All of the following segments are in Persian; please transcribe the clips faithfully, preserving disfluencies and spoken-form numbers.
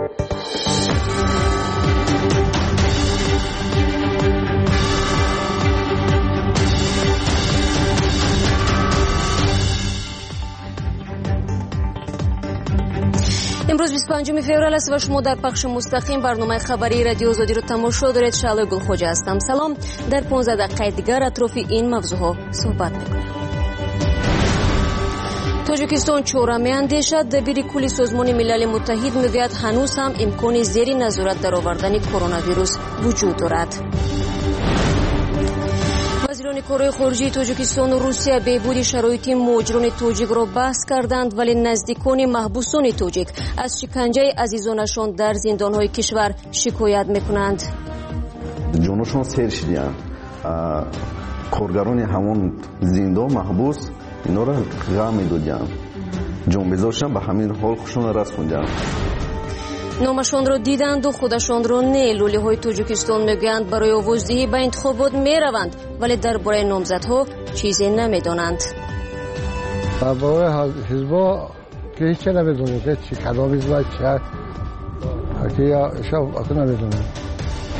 امروز بیست و پنجم فوریه است و شما در پخش مستقیم برنامه خبری رادیو آزادی رو تماشا دارید. شعله گلخوجه هستم. سلام. در پانزده دقیقه دیگر اطراف این موضوعها صحبت میکنیم. تاجیکستان چهارم میاندیشد. دبیر کل سازمان ملل متحد میگوید هنوز هم امکان زیر نظارت درآوردن کرونا ویروس وجود دارد. وزیران کارهای خارجه تاجیکستان و روسیه بهبود شرایط مهاجران تاجیک را بحث کردند، ولی نزدیکان محبوسان تاجیک از شکنجه عزیزانشان در زندانهای کشور شکایت میکنند. جانشان سیر شدند. کارگران همون زندان محبوس اینا را غم میدادند. جان بذاشتن به همین حال خودشون رسوندند. نامشان را دیدند و خودشان را نه. لوله های تاجیکستان میگویند برای آوازدهی به انتخابات میروند، ولی درباره نامزدها چیزی نمیدانند. درباره حزب‌ها که هیچ نمیدونید که چی کدام حزب چیه که شب نمیدونید.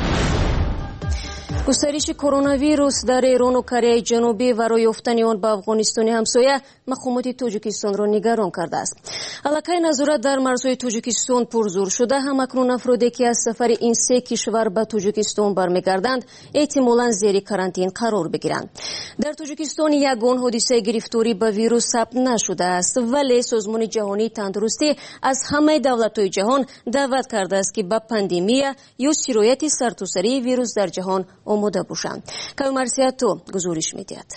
گسترش کرونا ویروس در ایران و کره جنوبی و راه یافتن آن به افغانستان همسایه مقامات تاجیکستان را نگران کرده است. علاقه نظارت در مرزهای تاجیکستان پرزور شده. همکنون افرادی که از سفر این سه کشور به تاجیکستان برمیگردند احتمالاً زیر کارانتین قرار بگیرند. در تاجیکستان یگان حادثه گرفتاری به ویروس ثبت نشده است، ولی سازمان جهانی تندرستی از همه دولت‌های جهان دعوت کرده است که به پاندمی یا سرایت سرتاسری ویروس در جهان آماده باشند. کلمرسیاتو گزارش می‌دهد.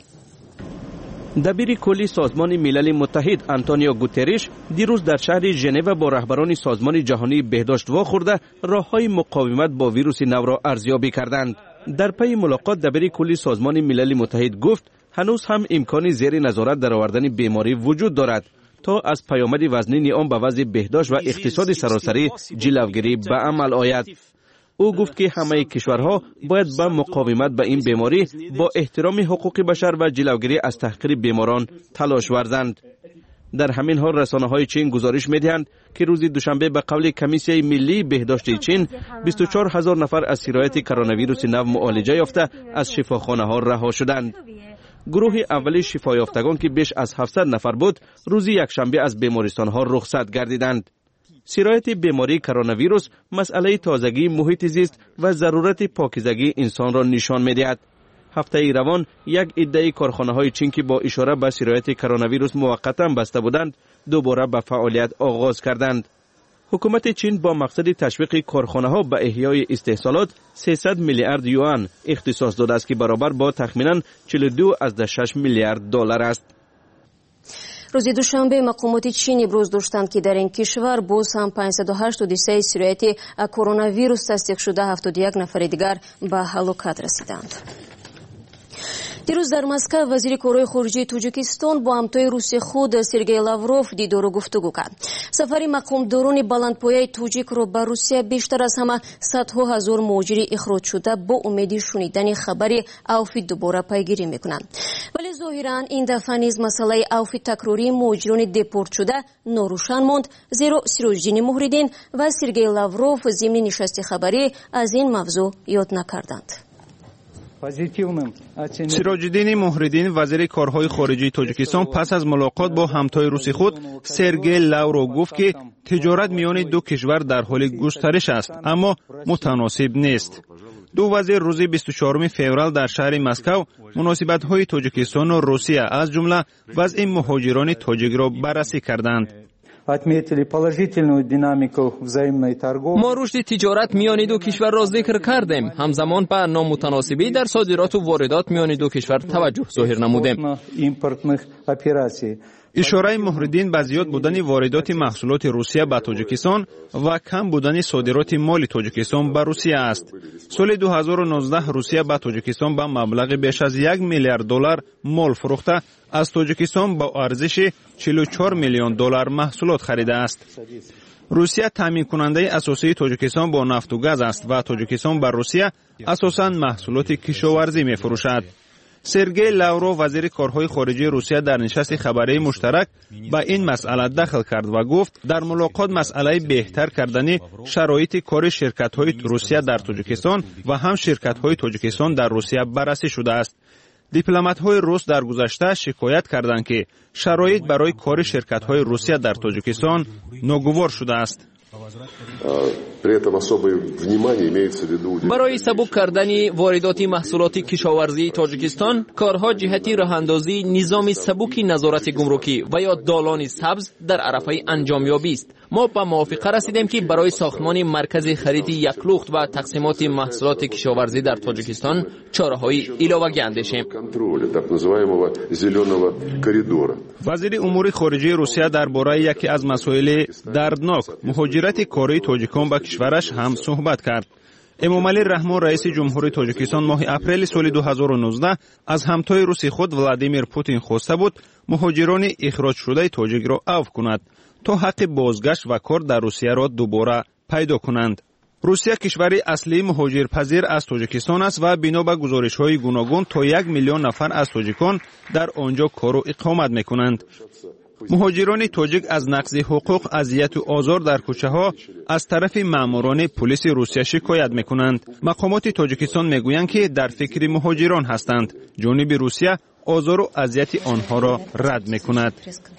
دبیر کلی سازمان ملل متحد آنتونیو گوتریش دیروز در شهر ژنو با رهبران سازمان جهانی بهداشت واخورده راه‌های مقاومت با ویروس نو را ارزیابی کردند. در پی ملاقات دبیر کلی سازمان ملل متحد گفت هنوز هم امکانی زیر نظارت درآوردن بیماری وجود دارد تا از پیامد وزنی آن به وضع بهداشت و اقتصاد سراسری جلوگیری به عمل آید. او گفت که همه کشورها باید به مقاومت به این بیماری با احترام حقوق بشر و جلوگیری از تحقیر بیماران تلاش ورزند. در همین حال رسانه‌های چین گزارش می‌دهند که روز دوشنبه به قول کمیسیون ملی بهداشت چین بیست و چهار هزار نفر از سرایت کرونا ویروس نو معالجه یافته از شفاخانه‌ها رها شدند. گروه اولی شفا یافتگان که بیش از هفتصد نفر بود روز یکشنبه از بیمارستان‌ها رخصت گردیدند. سرایت بیماری کرونا ویروس مسئله تازگی محیط زیست و ضرورت پاکیزگی انسان را نشان می‌دهد. هفته روان یک عده کارخانه‌های چین که با اشاره به سرایت کرونا ویروس موقتا بسته بودند دوباره به فعالیت آغاز کردند. حکومت چین با مقصد تشویق کارخانه‌ها به احیای استحصالات سیصد میلیارد یوان اختصاص داده است که برابر با تخمیناً چهل و دو ممیز شش میلیارد دلار است. روز دوشنبه مقامات چین ابراز داشتند که در این کشور باز هم پانصد و هشتاد و سه سرایت کرونا ویروس تصدیق شده، هفتاد و یک نفر دیگر به هلاکت رسیدند. دیروز در مسکو وزیر کارهای خارجه تاجیکستان با همتای روس خود سرگئی لاوروف دیدار و گفتگو کرد. سفر مقامداران بلندپایه تاجیک را به روسیه بیشتر از همه صدها هزار مهاجر اخراج شده با امید شنیدن خبری عفو دوباره پیگیری میکنند. ولی ظاهرا این دفعه نیز مسئله عفو تکراری مهاجران دپورت شده ناروشن ماند، زیرا سیروجدین محردین و سرگئی لاوروف ضمن نشست خبری از این موضوع یاد نکردند. سیراجدین محردین وزیر کارهای خارجه تاجیکستان پس از ملاقات با همتای روسی خود سرگئی لاوروف گفت که تجارت میان دو کشور در حال گسترش است اما متناسب نیست. دو وزیر روز بیست و چهارم فوریه در شهر مسکو مناسبت‌های تاجیکستان و روسیه از جمله وضع مهاجران تاجیک را بررسی کردند. ما رشد تجارت میان دو کشور را ذکر کردیم. همزمان به نامتناسبی در صادرات و واردات میان دو کشور توجه ظاهر نمودیم. اشاره محردین به زیاد بودن واردات محصولات روسیه به تاجیکستان و کم بودن صادرات مال تاجیکستان به روسیه است. سال دو هزار و نوزده روسیه به تاجیکستان به مبلغ بیش از یک میلیارد دلار مال فروخته از تاجیکستان با ارزش چهل و چهار میلیون دلار محصولات خریده است. روسیه تامین کننده اساسی تاجیکستان با نفت و گاز است و تاجیکستان به روسیه اساساً محصولات کشاورزی می فروشد. سرگئی لاورو وزیر کارهای خارجه روسیه در نشست خبری مشترک با این مسئله دخل کرد و گفت در ملاقات مسئله بهتر کردن شرایط کار شرکت‌های روسیه در تاجیکستان و هم شرکت‌های تاجیکستان در روسیه بررسی شده است. دیپلمات‌های روس در گذشته شکایت کردند که شرایط برای کار شرکت‌های روسیه در تاجیکستان ناگوار شده است. برای سبک کردن واردات محصولات کشاورزی تاجیکستان، کارها جهتی راهاندازی نظام سبک نظارت گمرکی و یا دالان سبز در عرفه انجامیابی است. ما به موافقه رسیدیم که برای ساختمان مرکز خرید یک لخت و تقسیمات محصولات کشاورزی در تاجیکستان چاره‌های علاوه‌ای اندیشیم. وزیر امور خارجه روسیه درباره یکی از مسائل دردناک مهاجرت کاری تاجیکان به کشورش هم صحبت کرد. امامعلی رحمان رئیس جمهوری تاجیکستان ماه اپریل سال دو هزار و نوزده از همتای روسی خود ولادیمیر پوتین خواسته بود مهاجران اخراج شده تاجیک را عفو کند تا حق بازگشت و کار در روسیه را دوباره پیدا کنند. روسیه کشوری اصلی مهاجرپذیر از تاجیکستان است و بنا به گزارش‌های گوناگون تا یک میلیون نفر از تاجیکان در آنجا کار و اقامت می‌کنند. مهاجران تاجیک از نقض حقوق، اذیت و آزار در کوچه‌ها از طرف ماموران پلیس روسیه شکایت می‌کنند. مقامات تاجیکستان می‌گویند که در فکر مهاجران هستند. جانب روسیه آزار و اذیت آنها را رد می‌کند.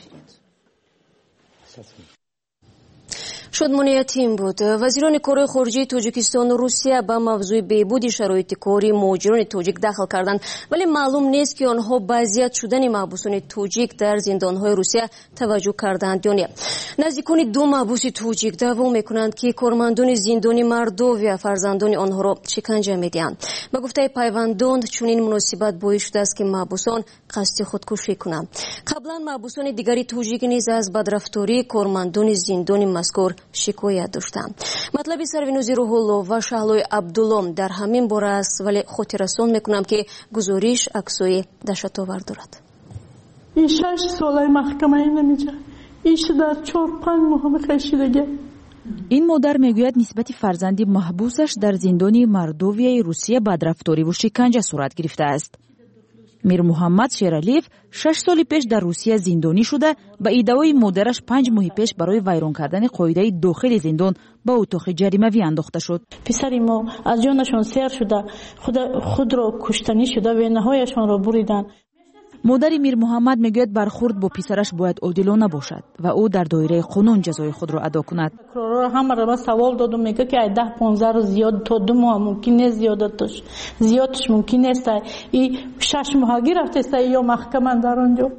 شادمانیت این بود. وزیران کارهای خارجه تاجیکستان و روسیه با موضوع بهبود شرایط کاری مهاجران تاجیک دخل کردند، ولی معلوم نیست که آنها به اذیت شدن محبوسان تاجیک در زندانهای روسیه توجه کردند یا نه. نزدیکان دو محبوس تاجیک دعوا میکنند که کارمندان زندان مردوویا فرزندان آنها را شکنجه میدهند. به گفته پیوندان چنین مناسبت باعث شده است که محبوسان قصد خودکشی کنند. قبلا محبوسان دیگری تاجیک نیز از بدرفتاری کارمندان زندان مذکور شکایت داشتند. مطلب سرونوزی روح‌الله و شهلوی عبدالله در همین باره است، ولی خاطررسان میکنم که گزارش عکسای دهشت‌آور دارد. این شش ساله محکمه نمیجه. ایش در چهار پنج ماه خشیدگی. این مادر میگوید نسبت فرزندی محبوسش در زندان مردوویای روسیه بدرفتاری و شکنجه صورت گرفته است. میر محمد شیرالیف شش سال پیش در روسیه زندانی شده به ادعای مادرش پنج ماه پیش برای ویران کردن قاعده داخل زندان به اتاق جریمه‌ای انداخته شد. پسر ما از جانشان سیر شده، خود خود را کشتنی شده و نهایشان را بریدن. مادر میر محمد میگوید برخورد با پسرش باید عادلانه باشد و او در دایره قانون جزای خود را ادا کند. همه را سوال دادم، میگه که ده پانزده روز زیاد تا دو ماه ممکن نیست زیادتش زیادش ممکن نیست. این شش ماه گرفته یا محکمه در آنجا.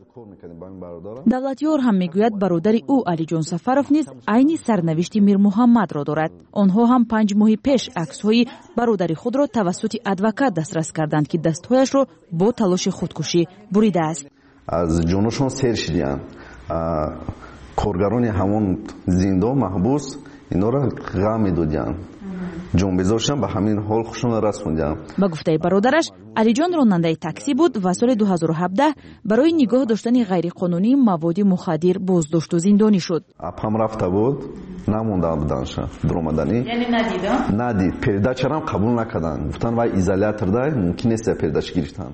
دولتیار هم میگوید برادر او علیجان سفروف نیز عین سرنوشت میر محمد را دارد. آنها هم پنج ماه پیش عکس‌های برادر خود را توسط ادوکات دسترس کردند که دستهایش را با تلاش خودکشی بریده است. از جانشان سیر شدند. کارگران همون زندان محبوس اینا را غم می‌دادند. جون بزاشتن به همین حال خوشم رسوندم. با گفته برادرش علیجان راننده تاکسی بود و سال دو هزار و هفده برای نگاه داشتن غیر قانونی مواد مخدر بازداشت و زندانی شد. اپم رفته بود نمونده بودنش درآمدنی. یعنی ندیدن؟ ندید. پرده‌چ هم قبول نکردن. گفتن وای ایزولاتوردا ممکن نیست پرده‌چ گرفتن.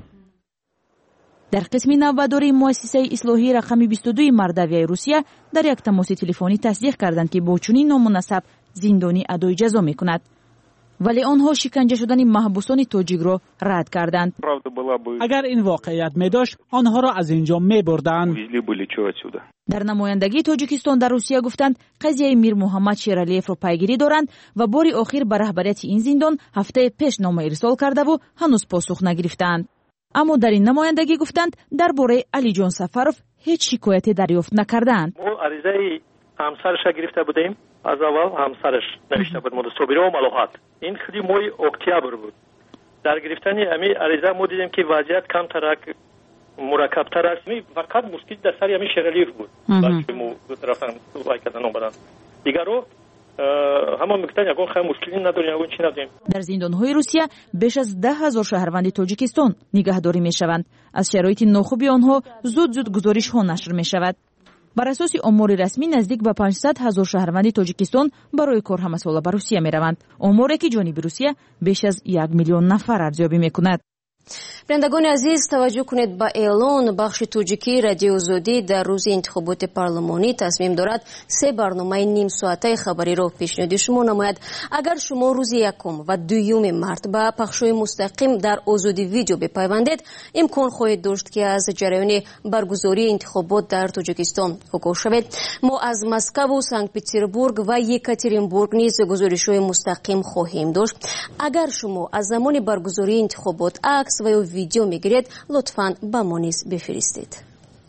در قسم نواداری مؤسسه اصلاحی رقم بیست و دو مردویای روسیه در یک تماس تلفنی تصدیق کردند که با چنین نامناسب زندانی ادای جزا میکند، ولی آنها شکنجه شدن محبوسان تاجیک را رد کردند. اگر این واقعیت می داشت آنها را از اینجا می بردند. در نمایندگی تاجیکستان در روسیه گفتند قضیه میر محمد شیرالیف را پیگیری دارند و باری آخر به رهبریت این زندان هفته پیش نامه ارسال کرده و هنوز پاسخ نگرفتند. اما در این نمایندگی گفتند درباره علیجان سفروف هیچ شکایتی دریافت نکردند. ما عریضه همسرش گرفته بودیم. از اول همسرش نوشته بود مورد صابری و ملاحات. این خیلی مای اکتبر بود. در گرفتن امی عریضه ما دیدیم که وضعیت کم ترک مرکب تر است. می فقط مشکل در سر امی شیرالیف بود. بچه مو دو طرفن وای کردن اون دیگر رو همون میگفتن یگان خیلی مشکلی نداریم یگان چی نداریم. در زندان‌های روسیه بیش از ده هزار شهروند تاجیکستان نگهداری میشوند. از شرایط ناخوب آنها زود زود گزارش ها نشر میشود. بر اساس آمار رسمی نزدیک به پانصد هزار شهروند تاجیکستان برای کار همساله به روسیه می روند. آماری که جانب روسیه بیش از یک میلیون نفر ارزیابی می کند. بینندگان عزیز توجه کنید به اعلان بخش توجیکی رادیو آزادی در روز انتخابات پارلمانی تصمیم دارد سه برنامه نیم ساعته خبری را پیشنهاد شما نماید. اگر شما روز یکم و دوم مارس به پخش‌های مستقیم در آزادی ویدیو بپیوندید امکان خواهید داشت که از جریان برگزاری انتخابات در تاجیکستان آگاه شوید. ما از مسکو و سنت پترزبورگ و یکاترینبورگ نیز گزارش‌های مستقیم خواهیم داشت. اگر شما از زمان برگزاری انتخابات عکس و یا ویدیو میگیرید لطفاً با ما نیز بفرستید.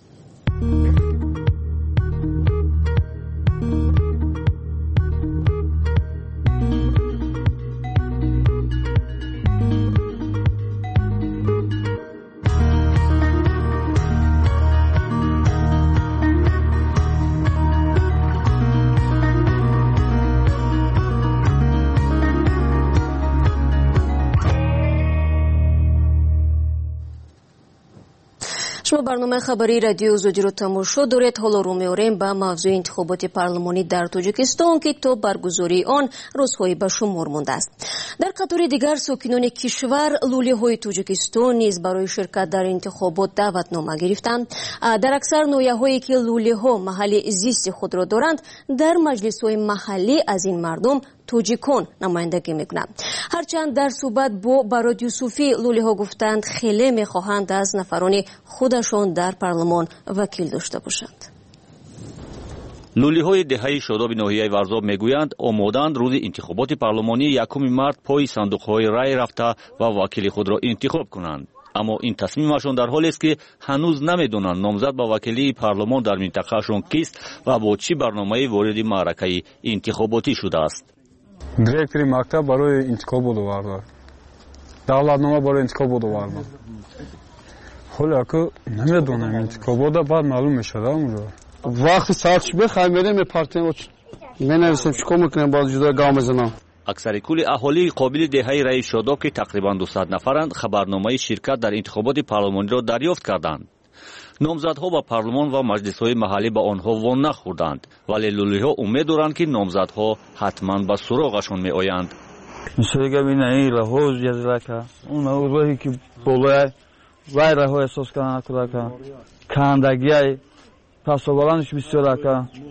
شما برنامه خبری رادیو آزادی رو تماشا دارید. حالا رو می‌آوریم به موضوع انتخابات پارلمانی در تاجیکستان که تا برگزاری آن روزهای به شمار مانده است. در قطار دیگر ساکنان کشور لوله‌های تاجیکستان نیز برای شرکت در انتخابات دعوتنامه گرفتند. در اکثر ناحیه‌هایی که لوله‌ها محل زیست خود را دارند در مجلس‌های محلی از این مردم توجیکان نمایندگی میکنند. هرچند در صحبت با براد یوسفی لوله‌ها گفتند خیلی میخواهند از نفران خودشان در پارلمان وکیل داشته باشند. لوله‌های دهه شاداب ناحیه ورزاب میگویند آمادند روز انتخابات پارلمانی یکم مارس پای صندوق‌های رای رفته و وکیل خود را انتخاب کنند. اما این تصمیمشان در حالی است که هنوز نمیدونند نامزد با وکیلی پارلمان در منطقهشان کیست و با چه برنامه‌ای وارد معرکه انتخاباتی شده است. دиректори мактаб барои интихоб буд оварда. Давлатнома барои интихоб буд оварда. ҳоле аку намедонам интихобота баъд маълум мешавад онҷо. Вақти саатш бихаем мерем партия менависем чикор мекунем баъд ҷудо гам мезанам. аксари кулли аҳолии қобили деҳаи раи шодоб ки тақрибан дусад нафаранд хабарномаи ширкат дар интихоботи парлумониро дарёфт карданд. номзадҳо ба парлумон ва маҷлисҳои маҳаллӣ ба онҳо вон нахӯрданд, вале лулиҳо умед доранд ки номзадҳо ҳатман ба суроғашон меоянд. мисолига бинаи раҳо ҷазирака он роҳе ки болоя вай раҳо эҳсос кардан кудака кандагияй пасобаландш бисёрака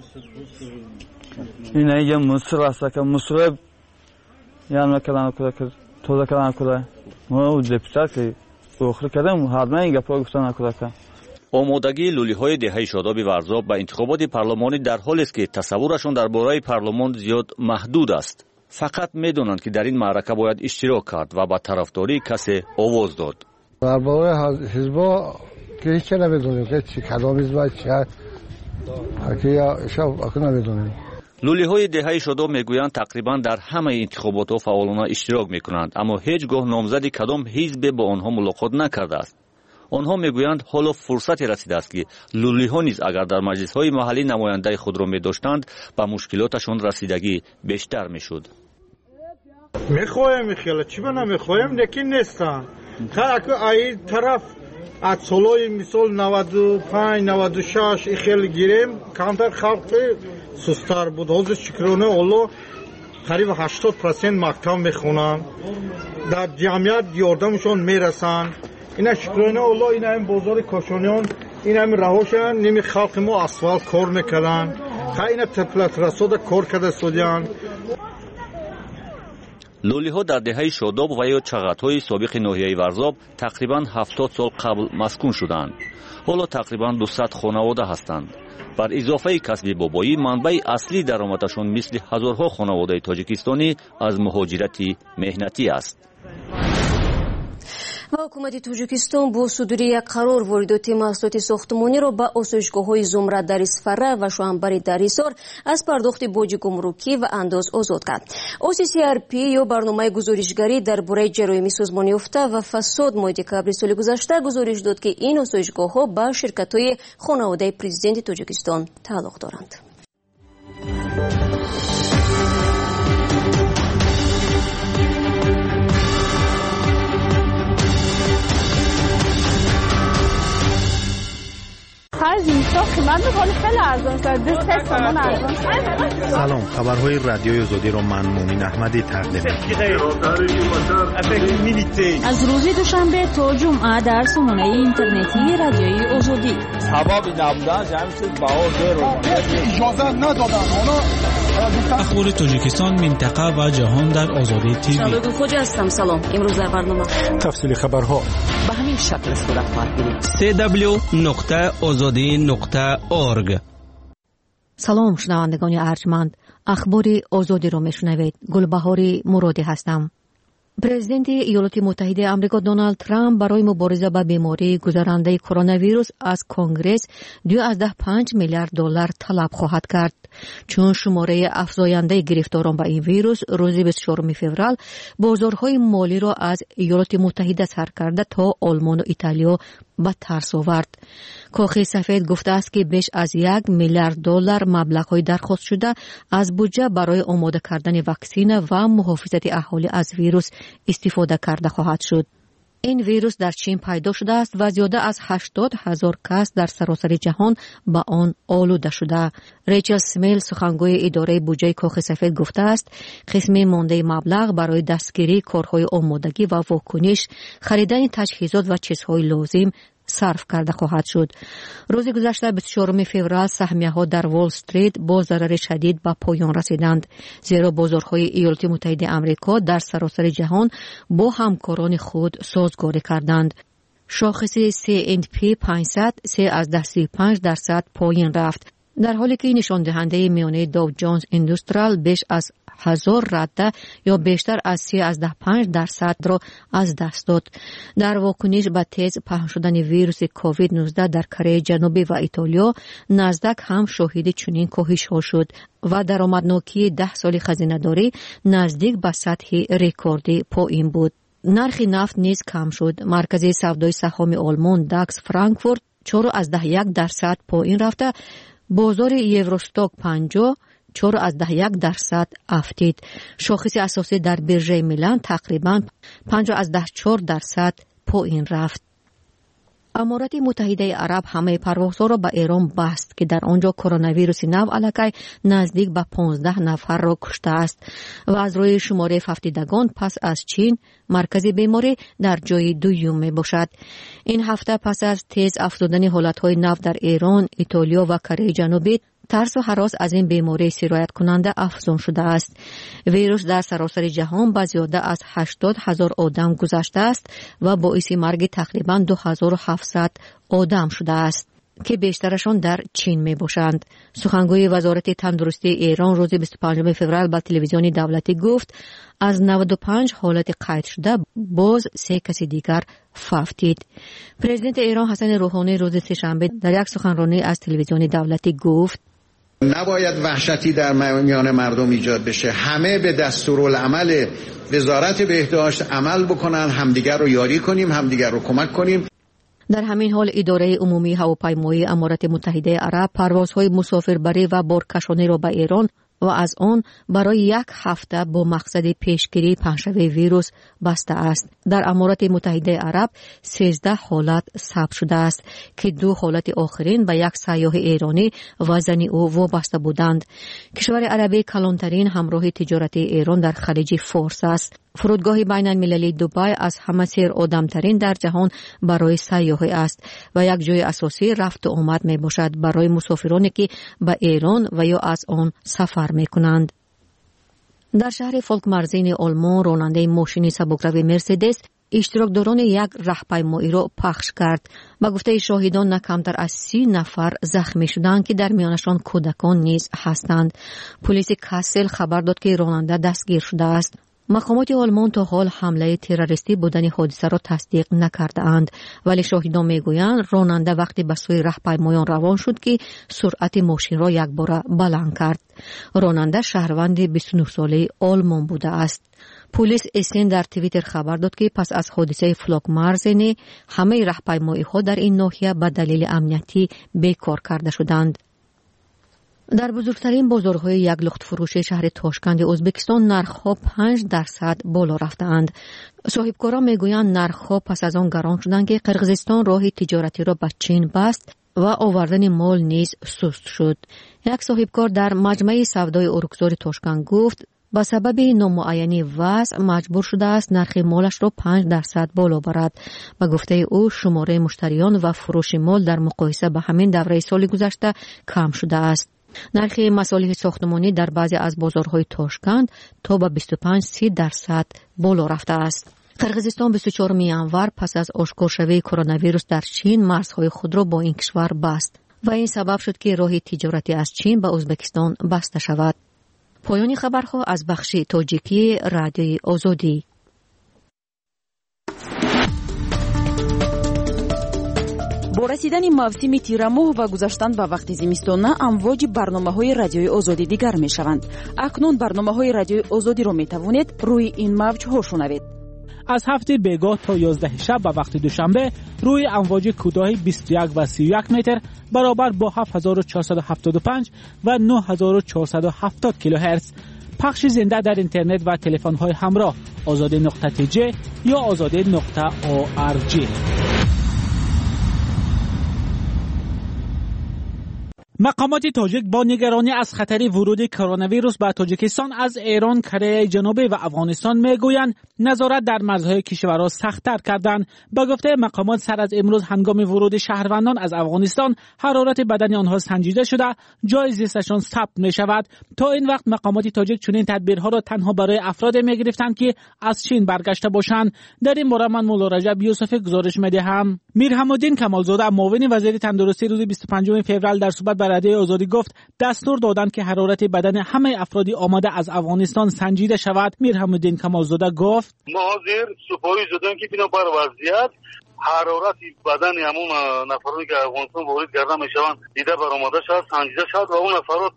инаи ҷа муср астака мусро яна кардан кудака тоза кардан куда мо депутат ки охир кардам ҳадма ин гапро гуфтан кудака. омодагии лулиҳои деҳаи шодоби варзоб ба интихоботи парлумонӣ дар ҳолест ки тасаввурашон дар бораи парлумон зиёд маҳдуд аст. фақат медонанд ки дар ин маърака бояд иштирок кард ва ба тарафдории касе овоз дод. дар бораи ҳизбо ки ҳеҷ намедонем ки чӣ кадом ҳизба чӣ ки шаб аку намедонем. лулиҳои деҳаи шодоб мегӯянд тақрибан дар ҳамаи интихоботҳо фаъолона иштирок мекунанд, аммо ҳеҷ гоҳ номзади кадом ҳизбе бо онҳо мулоқот накардааст. онҳо мегӯянд ҳоло фурсате расидааст ки лулиҳо низ агар дар маҷлисҳои маҳаллӣ намояндаи худро медоштанд ба мушкилоташон расидагӣ бештар мешуд. мехоҳем ихела чӣ ба намехоҳем лекин нестанд таку ай тараф аз солҳои мисол наваду панҷ наваду шаш ихел гирем камтар халқи сустар буд. ҳозир шукрона олло қариба ҳаштод процент мактаб мехонанд, дар ҷамъият ёрдамшон мерасанд. ина шукрона олло ина ҳам бозори кошониён ина ҳам раҳошан ними халқи мо асфалт кор мекарданд, ха ина теплотрасода кор карда стодиянд. лулиҳо дар деҳаи шодоб ва ё чағатҳои собиқи ноҳияи варзоб тақрибан ҳафтод сол қабл маскун шуданд. ҳоло тақрибан дусад хонавода ҳастанд. бар изофаи касби бобоӣ манбаи аслии даромадашон мисли ҳазорҳо хонаводаи тоҷикистонӣ аз муҳоҷирати меҳнатӣ аст. و حکومت تاجیکستان با صدور یک قرار واردات محصولات ساختمانی را به آسایشگاه‌های زمرد در اصفهان و شوهنبری در ایسار از پرداخت باج گمرکی و انداز آزاد کرد. او سی سی آر پی یا برنامه گزارشگری درباره جرایم سازمان یافته و فساد ماه دکامبر سال گذشته گزارش داد که این آسایشگاه‌ها به شرکت‌های خانواده پرزیدنت تاجیکستان تعلق دارند. هر زمستان قیمت میکنه خیلی ارزان شد. دوست سامان ارزان شد. سلام، خبرهای رادیوی آزادی رو من مومن احمدی تقدیم می‌کنم. از روز دوشنبه تا جمعه در سامانه اینترنتی رادیوی آزادی. سبب نبودن جمعیت بهادر اجازه ندادن. اخبار تاجیکستان، منطقه و جهان در آزادی تیوی. شبکه خوجا هستم. سلام. امروز در برنامه تفصیل خبرها به همین شکل صورت خواهد گرفت. سی دبلیو نقطه آزادی نقطه اورگ. سلام شنوندگان ارجمند، اخبار آزادی رو میشنوید. گلبهاری مرادی هستم. پرزیدنت ایالات متحده آمریکا دونالد ترامپ برای مبارزه با بیماری گذرانده کرونا ویروس از کنگرس دو ازده پنج میلیارد دلار طلب خواهد کرد، چون شماره افزاینده گرفتاران با این ویروس روز بیست و چهارم فوریه بازارهای مالی را از ایالات متحده سر کرده تا آلمان و ایتالیا به ترس آورد. کاخ سفید گفته است که بیش از یک میلیارد دلار مبلغ‌های درخواست شده از بودجه برای آماده کردن واکسن و محافظت اهالی از ویروس استفاده کرده خواهد شد. این ویروس در چین پیدا شده است و زیاده از هشتاد هزار کس در سراسر جهان با آن آلوده شده. ریچل سمیل سخنگوی اداره بودجه کاخ سفید گفته است قسم مانده مبلغ برای دستگیری کارهای آمادگی و واکنش، خریدن تجهیزات و چیزهای لازم صرف کرده خواهد شد. روز گذشته بیست و چهارم فوریه سهمیه‌ها در وال استریت با ضرر شدید به پایان رسیدند، زیرا بازارهای ایالات متحده آمریکا در سراسر جهان با همکاران خود سازگاری کردند. شاخص سی اند پی پانصد سه ازده سی و پنج درصد پایین رفت، در حالی که نشان دهنده میانه داو جونز اندستریال بیش از هزار رده یا بیشتر از سه ازده پنج درصد را از دست داد. در واکنش به تیز پهن شدن ویروس کووید نوزده در کره جنوبی و ایتالیا، نزدک هم شاهد چنین کاهش ها شد و درآمدناکی ده سال خزینه‌داری نزدیک به سطح رکوردی پایین بود. نرخ نفت نیز کم شد. مرکز سودای سهام آلمان داکس فرانکفورت چهار ازده یک درصد پایین رفته، بازار یوروستوک پنجاه چهار ازده یک درصد افتید. شاخص اساسی در بیرژه میلان تقریباً پنج ازده چهار درصد پایین رفت. امارات متحده عرب همه پروازها را به ایران بست که در آنجا کرونا ویروس نو علاقه نزدیک به پانزده نفر را کشته است و از روی شماره ففتیدگان پس از چین مرکز بیماری در جای دوم می باشد. این هفته پس از تیز افزودن حالتهای نو در ایران، ایتالیا و کره جنوبی، ترس و هراس از این بیماری سرایت کننده افزون شده است. ویروس در سراسر جهان به زیاده از هشتاد هزار آدم گذشته است و باعث مرگ تقریباً دو هزار و هفتصد آدم شده است که بیشترشان در چین می باشند. سخنگوی وزارت تندرستی ایران روز بیست و پنجم فوریه به تلویزیون دولتی گفت از نود و پنج حالت قید شده باز سه کسی دیگر فوتید. پرزیدنت ایران حسن روحانی روز سه‌شنبه در یک سخنرانی از تلویزیون دولتی گفت نباید وحشتی در میان مردم ایجاد بشه. همه به دستورالعمل وزارت بهداشت عمل بکنن، همدیگر رو یاری کنیم، همدیگر رو کمک کنیم. در همین حال اداره عمومی هواپیمایی امارات متحده عرب پروازهای مسافربری و بارکشانی را به ایران و از آن برای یک هفته با مقصد پیشگیری پنجشنبه ویروس بسته است. در امارات متحده عرب سیزده حالت ثبت شده است که دو حالت آخرین به یک سیاح ایرانی و زن او وابسته بودند. کشور عربی کلانترین همراه تجارتی ایران در خلیج فارس است. فرودگاه بین المللی دبی از همه سیر آدمترین در جهان برای سیاحی است و یک جای اساسی رفت و آمد می باشد برای مسافرانی که به ایران و یا از آن سفر می کنند. در شهر فولکمارزین آلمان راننده ماشین سبکروی مرسدس اشتراکداران یک راهپیمایی را پخش کرد. با گفته شاهدان نه کمتر از سی نفر زخمی شدند که در میانشان کودکان نیز هستند. پلیس کاسل خبر داد که راننده دستگیر شده است. مقامات آلمان تا حال حمله تروریستی بودن حادثه را تصدیق نکرده اند، ولی شاهدان میگویند راننده وقتی به سوی راهپیمایان روان شد که سرعت ماشین را یک بار بلند کرد. راننده شهروند بیست و نه ساله آلمان بوده است. پلیس اسن در توییتر خبر داد که پس از حادثه فولکمارزن همه راهپیمایی ها در این ناحیه به دلیل امنیتی بیکار کرده شدند. در بزرگترین بازارهای یک لخت فروش شهر تاشکند ازبکستان نرخ‌ها پنج درصد بالا رفتند. صاحبکاران میگویند نرخ‌ها پس از آن گران شدند که قرقیزستان راه تجارتی را به چین بست و آوردن مال نیز سست شد. یک صاحبکار در مجمع سودای اورکزار توشکان گفت با سبب نامعینی وضع مجبور شده است نرخ مالش را پنج درصد بالا برد. با گفته او شماره مشتریان و فروش مال در مقایسه با همین دوره سال گذشته کم شده است. نرخ مصالح ساختمانی در بعضی از بازارهای توشکند تا به بیست و پنج درصد بالا رفته است. قرقیزستان بیست و چهارم ژانویه پس از آشکار شوی کرونا ویروس در چین مرزهای خود را با این کشور بست و این سبب شد که راه تجارتی از چین به ازبکستان بسته شود. پایان خبرها از بخش تاجیکی رادیوی آزادی. با رسیدن موسم تیر ماه و گذشتن به وقت زمستان امواج برنامه‌های رادیوی آزادی دیگر می‌شوند. اکنون برنامه‌های رادیوی آزادی را می‌توانید روی این موج‌ها شنوید. از هفته بیگاه تا یازده شب به وقت دوشنبه روی امواج کوتاه بیست و یک و سی و یک متر برابر با هفت هزار و چهارصد و هفتاد و پنج و نه هزار و چهارصد و هفتاد کیلوهرتز پخش زنده در اینترنت و تلفن‌های همراه آزادی نقطه تی جی یا آزادی نقطه او آر جی. مقامات تاجیک با نگرانی از خطر ورود کرونا ویروس به تاجیکستان از ایران، کره جنوبی و افغانستان میگویند نظارت در مرزهای کشورها سخت‌تر کردند. با گفته مقامات سر از امروز هنگام ورود شهروندان از افغانستان حرارت بدن آنها سنجیده شده، جای زیستشان ثبت می شود. تا این وقت مقامات تاجیک چنین تدبیرها را تنها برای افراد می گرفتند که از چین برگشته باشند. در این باره من مولا رجب یوسفی گزارش می‌دهم. میرحم‌الدین کمالزاده معاون وزیر تندرستی روز بیست و پنجم فوریه در صحبت با رادیوی آزادی گفت دستور دادند که حرارت بدن همه افرادی آمده از افغانستان سنجیده شود. میرحم‌الدین کمالزاده گفت ما حاضر سپاری شدیم که بنا بر وضعیت حرارت بدن همون نفرانی که افغانستان وارد کرده میشوند دیده برآمده شود، سنجیده شود و اون نفرات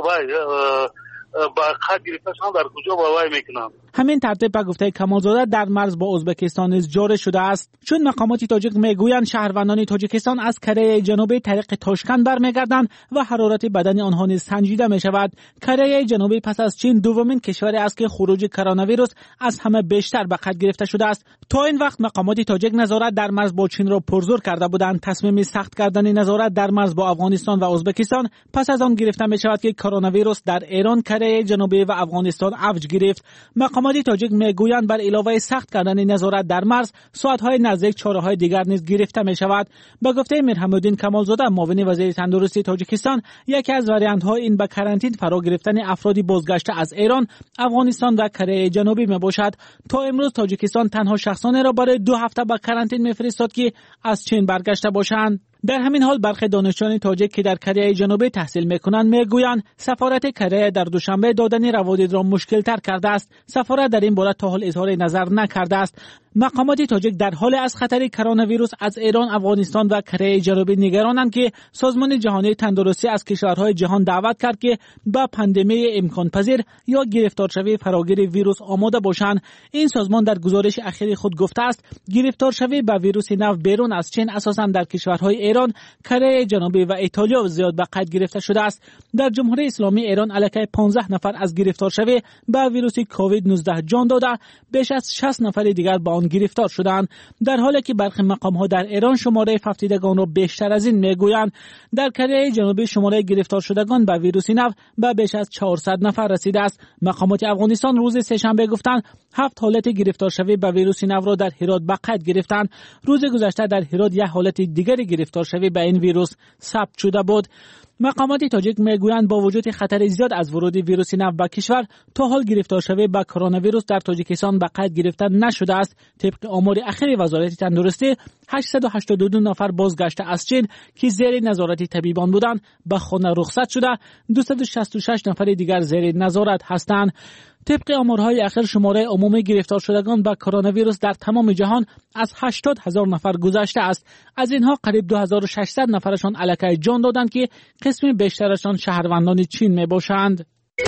با خط گرفتهشان در کجا با وای میکنند. همین ترتیب به گفته کمالزاده در مرز با ازبکستان نیز جاری شده است. چون مقامات تاجیک میگویند شهروندان تاجیکستان از کره جنوبی طریق تاشکند برمیگردند و حرارت بدن آنها نیز سنجیده می شود. کره جنوبی پس از چین دومین کشوری است که خروج کرونا ویروس از همه بیشتر به خط گرفته شده است. تا این وقت مقامات تاجیک نظارت در مرز با چین را پرزور کرده بودند. تصمیم سخت کردن نظارت در مرز با افغانستان و ازبکستان پس از آن گرفته می شود که کرونا ویروس در ایران، کره جنوبی و افغانستان اوج گرفت. مقامات تاجیک میگویند بر علاوه سخت کردن نظارت در مرز ساعت‌های نزدیک چاره‌های دیگر نیز گرفته می‌شود. با گفته میرحم‌الدین کمالزاده معاون وزیر تندرستی تاجیکستان، یکی از واریانت‌ها این به کرانتین فرا گرفتن افرادی بازگشته از ایران، افغانستان و کره جنوبی میباشد. تا امروز تاجیکستان تنها شخصانی را برای دو هفته به کرانتین میفرستاد که از چین برگشته باشند. در همین حال برخی دانشجویان تاجیک که در کره جنوبی تحصیل میکنند میگویند سفارت کره در دوشنبه دادن روادید را مشکل تر کرده است. سفارت در این باره تا حال اظهار نظر نکرده است. مقامات تاجیک در حال از خطر کرونا ویروس از ایران، افغانستان و کره جنوبی نگرانند که سازمان جهانی تندرستی از کشورهای جهان دعوت کرد که با پاندمی امکان پذیر یا گرفتار شوی فراگیر ویروس آماده باشند. این سازمان در گزارش اخیر خود گفته است گرفتار شوی به ویروس نو بیرون از چین اساساً در کشورهای ایران، کره جنوبی و ایتالیا زیاد به قید گرفته شده است. در جمهوری اسلامی ایران علاوه پانزده نفر از گرفتار شوی به ویروس کووید نوزده جان داده، بیش از شصت نفر دیگر با آن گرفتار شدند. در حالی که برخی مقام‌ها در ایران شماره ففتیدگان را بیشتر از این میگویند. در کره جنوبی شماره گرفتار شدگان به ویروس نو به بیش از چهارصد نفر رسیده است. مقامات افغانستان روز سه‌شنبه گفتند هفت حالت گرفتار شوی به ویروس نو را در هرات به قید گرفتند. روز گذشته در هرات یک حالت دیگر گرفتار شوی به این ویروس ثبت شده بود. مقامات تاجیک میگویند با وجود خطر زیاد از ورود ویروس نو به کشور، تا حال گرفتار شوی به کرونا ویروس در تاجیکستان به قید گرفته نشده است. طبق آمار اخیر وزارت تندرستی، هشتصد و هشتاد و دو نفر بازگشته از چین که زیر نظارت طبیبان بودند به خانه رخصت شده، دویست و شصت و شش نفر دیگر زیر نظارت هستند. طبق آمارهای اخیر شماره عمومی گرفتار شدگان به کرونا ویروس در تمام جهان از هشتاد هزار نفر گذشته است. از اینها قریب دو هزار و ششصد نفرشان الکی جان دادند که قسم بیشترشان شهروندان چین می باشند.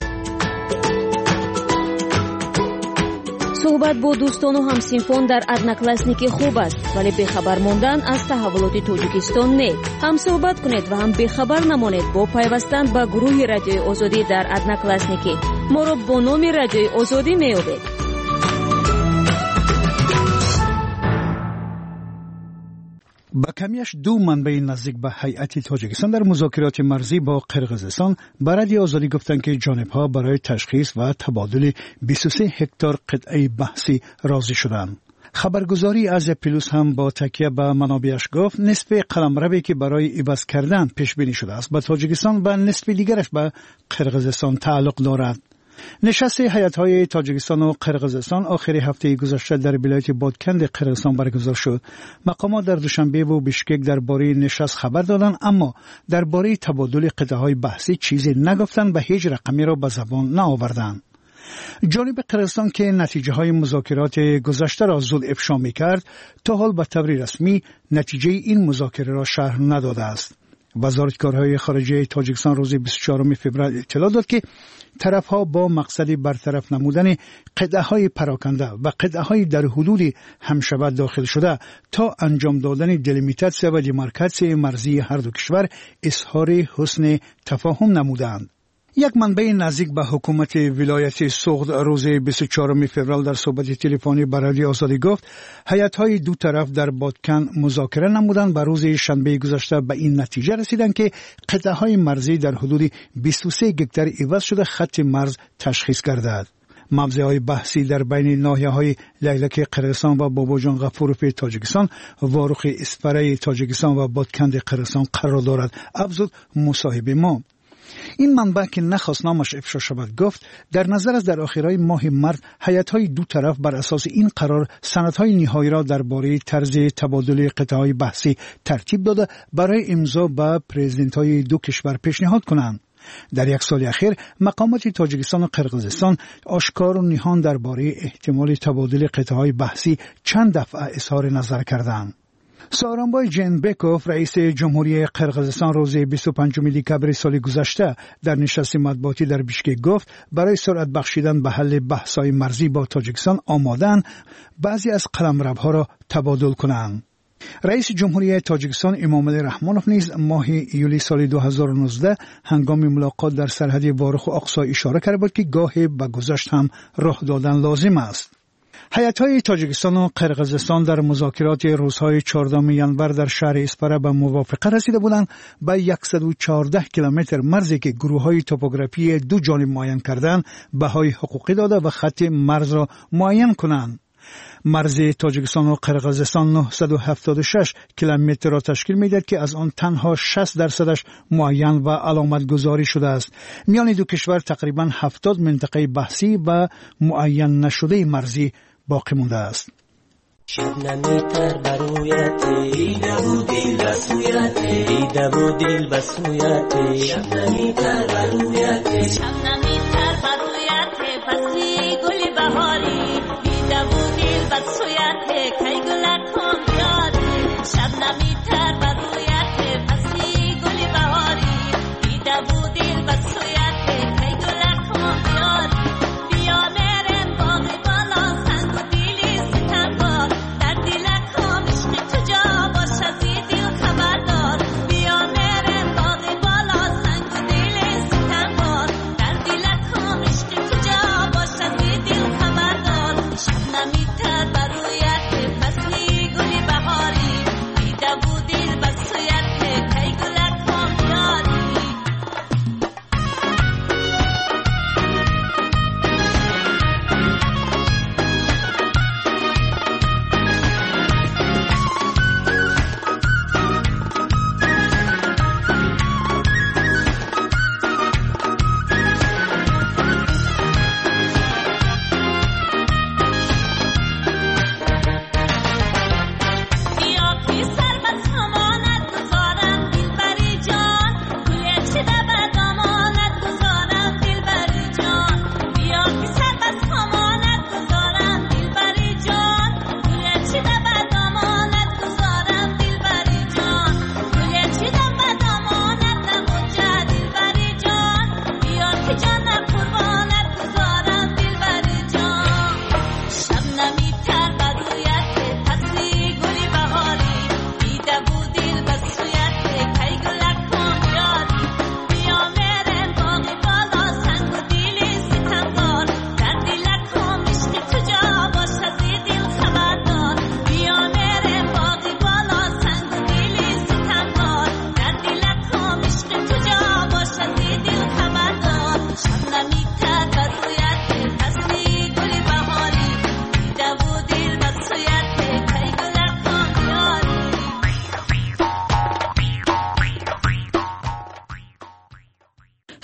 صحبت با دوستان و همسینفان در ادناکلاسنیکی خوب است، ولی بخبر ماندن از تحولات تاجیکستان نه. هم صحبت کنید و هم بخبر نمانید با پیوستن به گروه رادیوی آزادی در ادناکلاسنیکی. ما را با نام رادیوی آزادی میابید. با کمیش دو منبع نزدیک به هیئت تاجیکستان در مذاکرات مرزی با قرقیزستان به رادیو آزادی گفتند که جانب‌ها برای تشخیص و تبادل بیست و سه هکتار قطعه بحثی راضی شدند. خبرگزاری از پلوس هم با تکیه به منابعش گفت نصف قلمروی که برای عوض کردن پیش بینی شده است به تاجیکستان و نصف دیگرش به قرقیزستان تعلق دارد. نشست هیئت‌های تاجیکستان و قرقیزستان آخر هفته گذشته در ولایت بادکند قرقیزستان برگزار شد. مقامات در دوشنبه و بیشکک درباره نشست خبر دادند اما درباره تبادل قطعه‌های بحثی چیزی نگفتند و هیچ رقمی را به زبان نآوردند. جانب قرقیزستان که نتیجه های مذاکرات گذشته را زود افشا می کرد تا حال به طور رسمی نتیجه این مذاکره را شرح نداده است. وزارت کارهای خارجه تاجیکستان روز بیست و چهارم فوریه اطلاع داد که طرفها با مقصد برطرف نمودن قطعه های پراکنده و قطعه های در حدود همشبه داخل شده تا انجام دادن دلیمیتاسیا و دیمارکاسیون مرزی هر دو کشور اظهار حسن تفاهم نمودند. یک منبع نزدیک به حکومت ولایت سوغد روز بیست و چهارم فوریه در صحبت تلفنی با رادیو آزادی گفت هیئت‌های دو طرف در بادکن مذاکره نمودند و روز شنبه گذشته به این نتیجه رسیدند که قطعه‌های مرزی در حدود بیست و سه هکتار عوض شده خط مرز تشخیص گردد. موضوعهای بحثی در بین ناحیه‌های لیلک قرقیزستان و باباجان غفوروف تاجیکستان، واروخ اسپره تاجیکستان و بادکند قرقیزستان قرار دارد. افزود مصاحبه ما. این منبع که نخواست نامش افشا شود گفت در نظر است در آخرهای ماه مارس هیئت‌های دو طرف بر اساس این قرار سندهای نهایی را درباره طرز تبادل قطعه‌های بحثی ترتیب داده برای امضا به پرزیدنت‌های دو کشور پیشنهاد کنند. در یک سال اخیر مقامات تاجیکستان و قرقیزستان آشکار و نهان درباره احتمال تبادل قطعه‌های بحثی چند دفعه اظهار نظر کردند. سارانبای جنبکوف رئیس جمهوری قرقیزستان روز بیست و پنجم دکبر سال گذشته در نشست مطبوعاتی در بیشکک گفت برای سرعت بخشیدن به حل بحث‌های مرزی با تاجیکستان آماده‌اند بعضی از قلمروها را تبادل کنند. رئیس جمهوری تاجیکستان امامعلی رحمانوف نیز ماه ایولی سال دو هزار و نوزده هنگام ملاقات در سرحد واروخ و آقسا اشاره کرده بود که گاه به گذشت هم راه دادن لازم است. هیئت‌های تاجیکستان و قرقیزستان در مذاکرات روزهای چهاردهم ژانویه در شهر اسپره به موافقه رسیده بودند به صد و چهارده کیلومتر مرزی که گروه‌های توپوگرافی دو جانب معین کردند بهای حقوقی داده و خط مرز را معین کنند. مرز تاجیکستان و قرقیزستان نهصد و هفتاد و شش کیلومتر را تشکیل می‌دهد که از آن تنها شصت درصدش معین و علامت گذاری شده است. میان دو کشور تقریباً هفتاد منطقه بحثی و معین نشده مرزی باقی مانده است. شبنمی تر برویت دیده بود دل بسویت دیده بود دل بسویت شبنمی تر برویت شبنمی تر برویت پسی گل بهاری دیده بود دل بسویت کی گل کن بیاد شبنمی تر برویت پسی گل بهاری دیده بود دل بسویت کی گل کن بیاد بیا مرم باغ بالا سنگ و دیلی ستم با در دل کام عشق تو جا باش از دل خبردار بیا مرم باغ بالا سنگ و دیلی ستم با در دل کام عشق تو جا باش از دل خبردار شبنمی تر بروی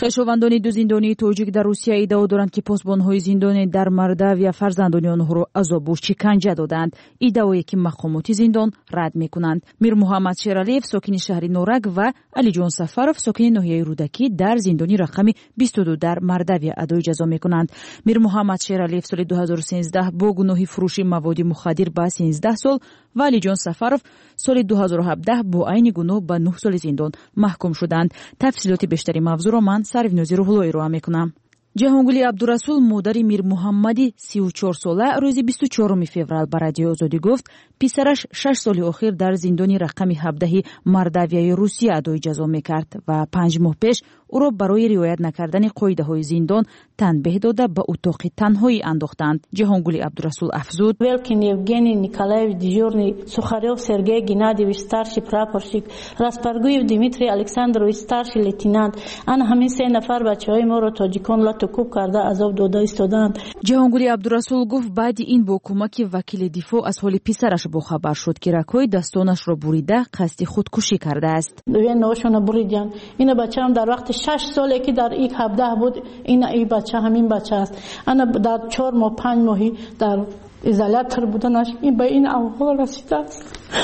хешовандони ду зиндонии тоҷик дар русия иддао доранд ки посбонҳои зиндоне дар мардавия фарзандони онҳоро азобу шиканҷа доданд, иддаое ки мақомоти зиндон рад мекунанд. Мир Муҳаммад Шералиев сокини шаҳри Норак ва Алиҷон Сафаров сокини ноҳияи Рудакӣ дар зиндони рақами бисту ду дар мардавия адои ҷазо мекунанд. Мир Муҳаммад Шералиев соли дуҳазору сенздаҳ бо гуноҳи фурӯши маводи мухаддир ба сенздаҳ сол ва Алиҷон Сафаров соли дуҳазору ҳабдаҳ бо айни гуноҳ ба нӯҳ соли зиндон маҳкум шуданд. Тафсилоти бештари мавзӯъро ман Сарвинози Рӯҳуллоӣ роа мекунам. Ҷаҳонгули Абдурасул модари Мир Муҳаммади сию чор сола рӯзи бисту чорум феврал ба Радиои Озодӣ гуфт писараш шаш соли охир дар зиндони рақами ҳабдаҳи мардавияи Русия адои ҷазо мекард ва панҷ моҳ пеш ӯро барои риоят накардани қоидаҳои зиндон танбеҳ дода ба утоқи танҳоӣ андохтанд. Ҷаҳонгули Абдурасул афзуд: Велкин Евгений Николаевич дежурный, Сухарев Сергей Геннадьевич старший прапорщик, Распаргуев Дмитрий Александрович старший лейтенант, ана ҳамин се нафар бачаҳои моро тоҷикон латукуб карда азоб дода истоданд. Ҷаҳонгули Абдурасул гуфт баъди ин бо кӯмаки вакили дифоъ аз ҳоли писараш бохабар шуд ки ракҳои дастонашро бурида қасди худкушӣ кардааст. Веношона буридян. Ина бачаам дар вақти шаш соле ки дар ик ҳабдаҳ буд, ина и бача ҳамин бача аст. Ана дар чор моҳ панҷ моҳӣ дар изолятор буданаш ин ба ин авҳол расидааст.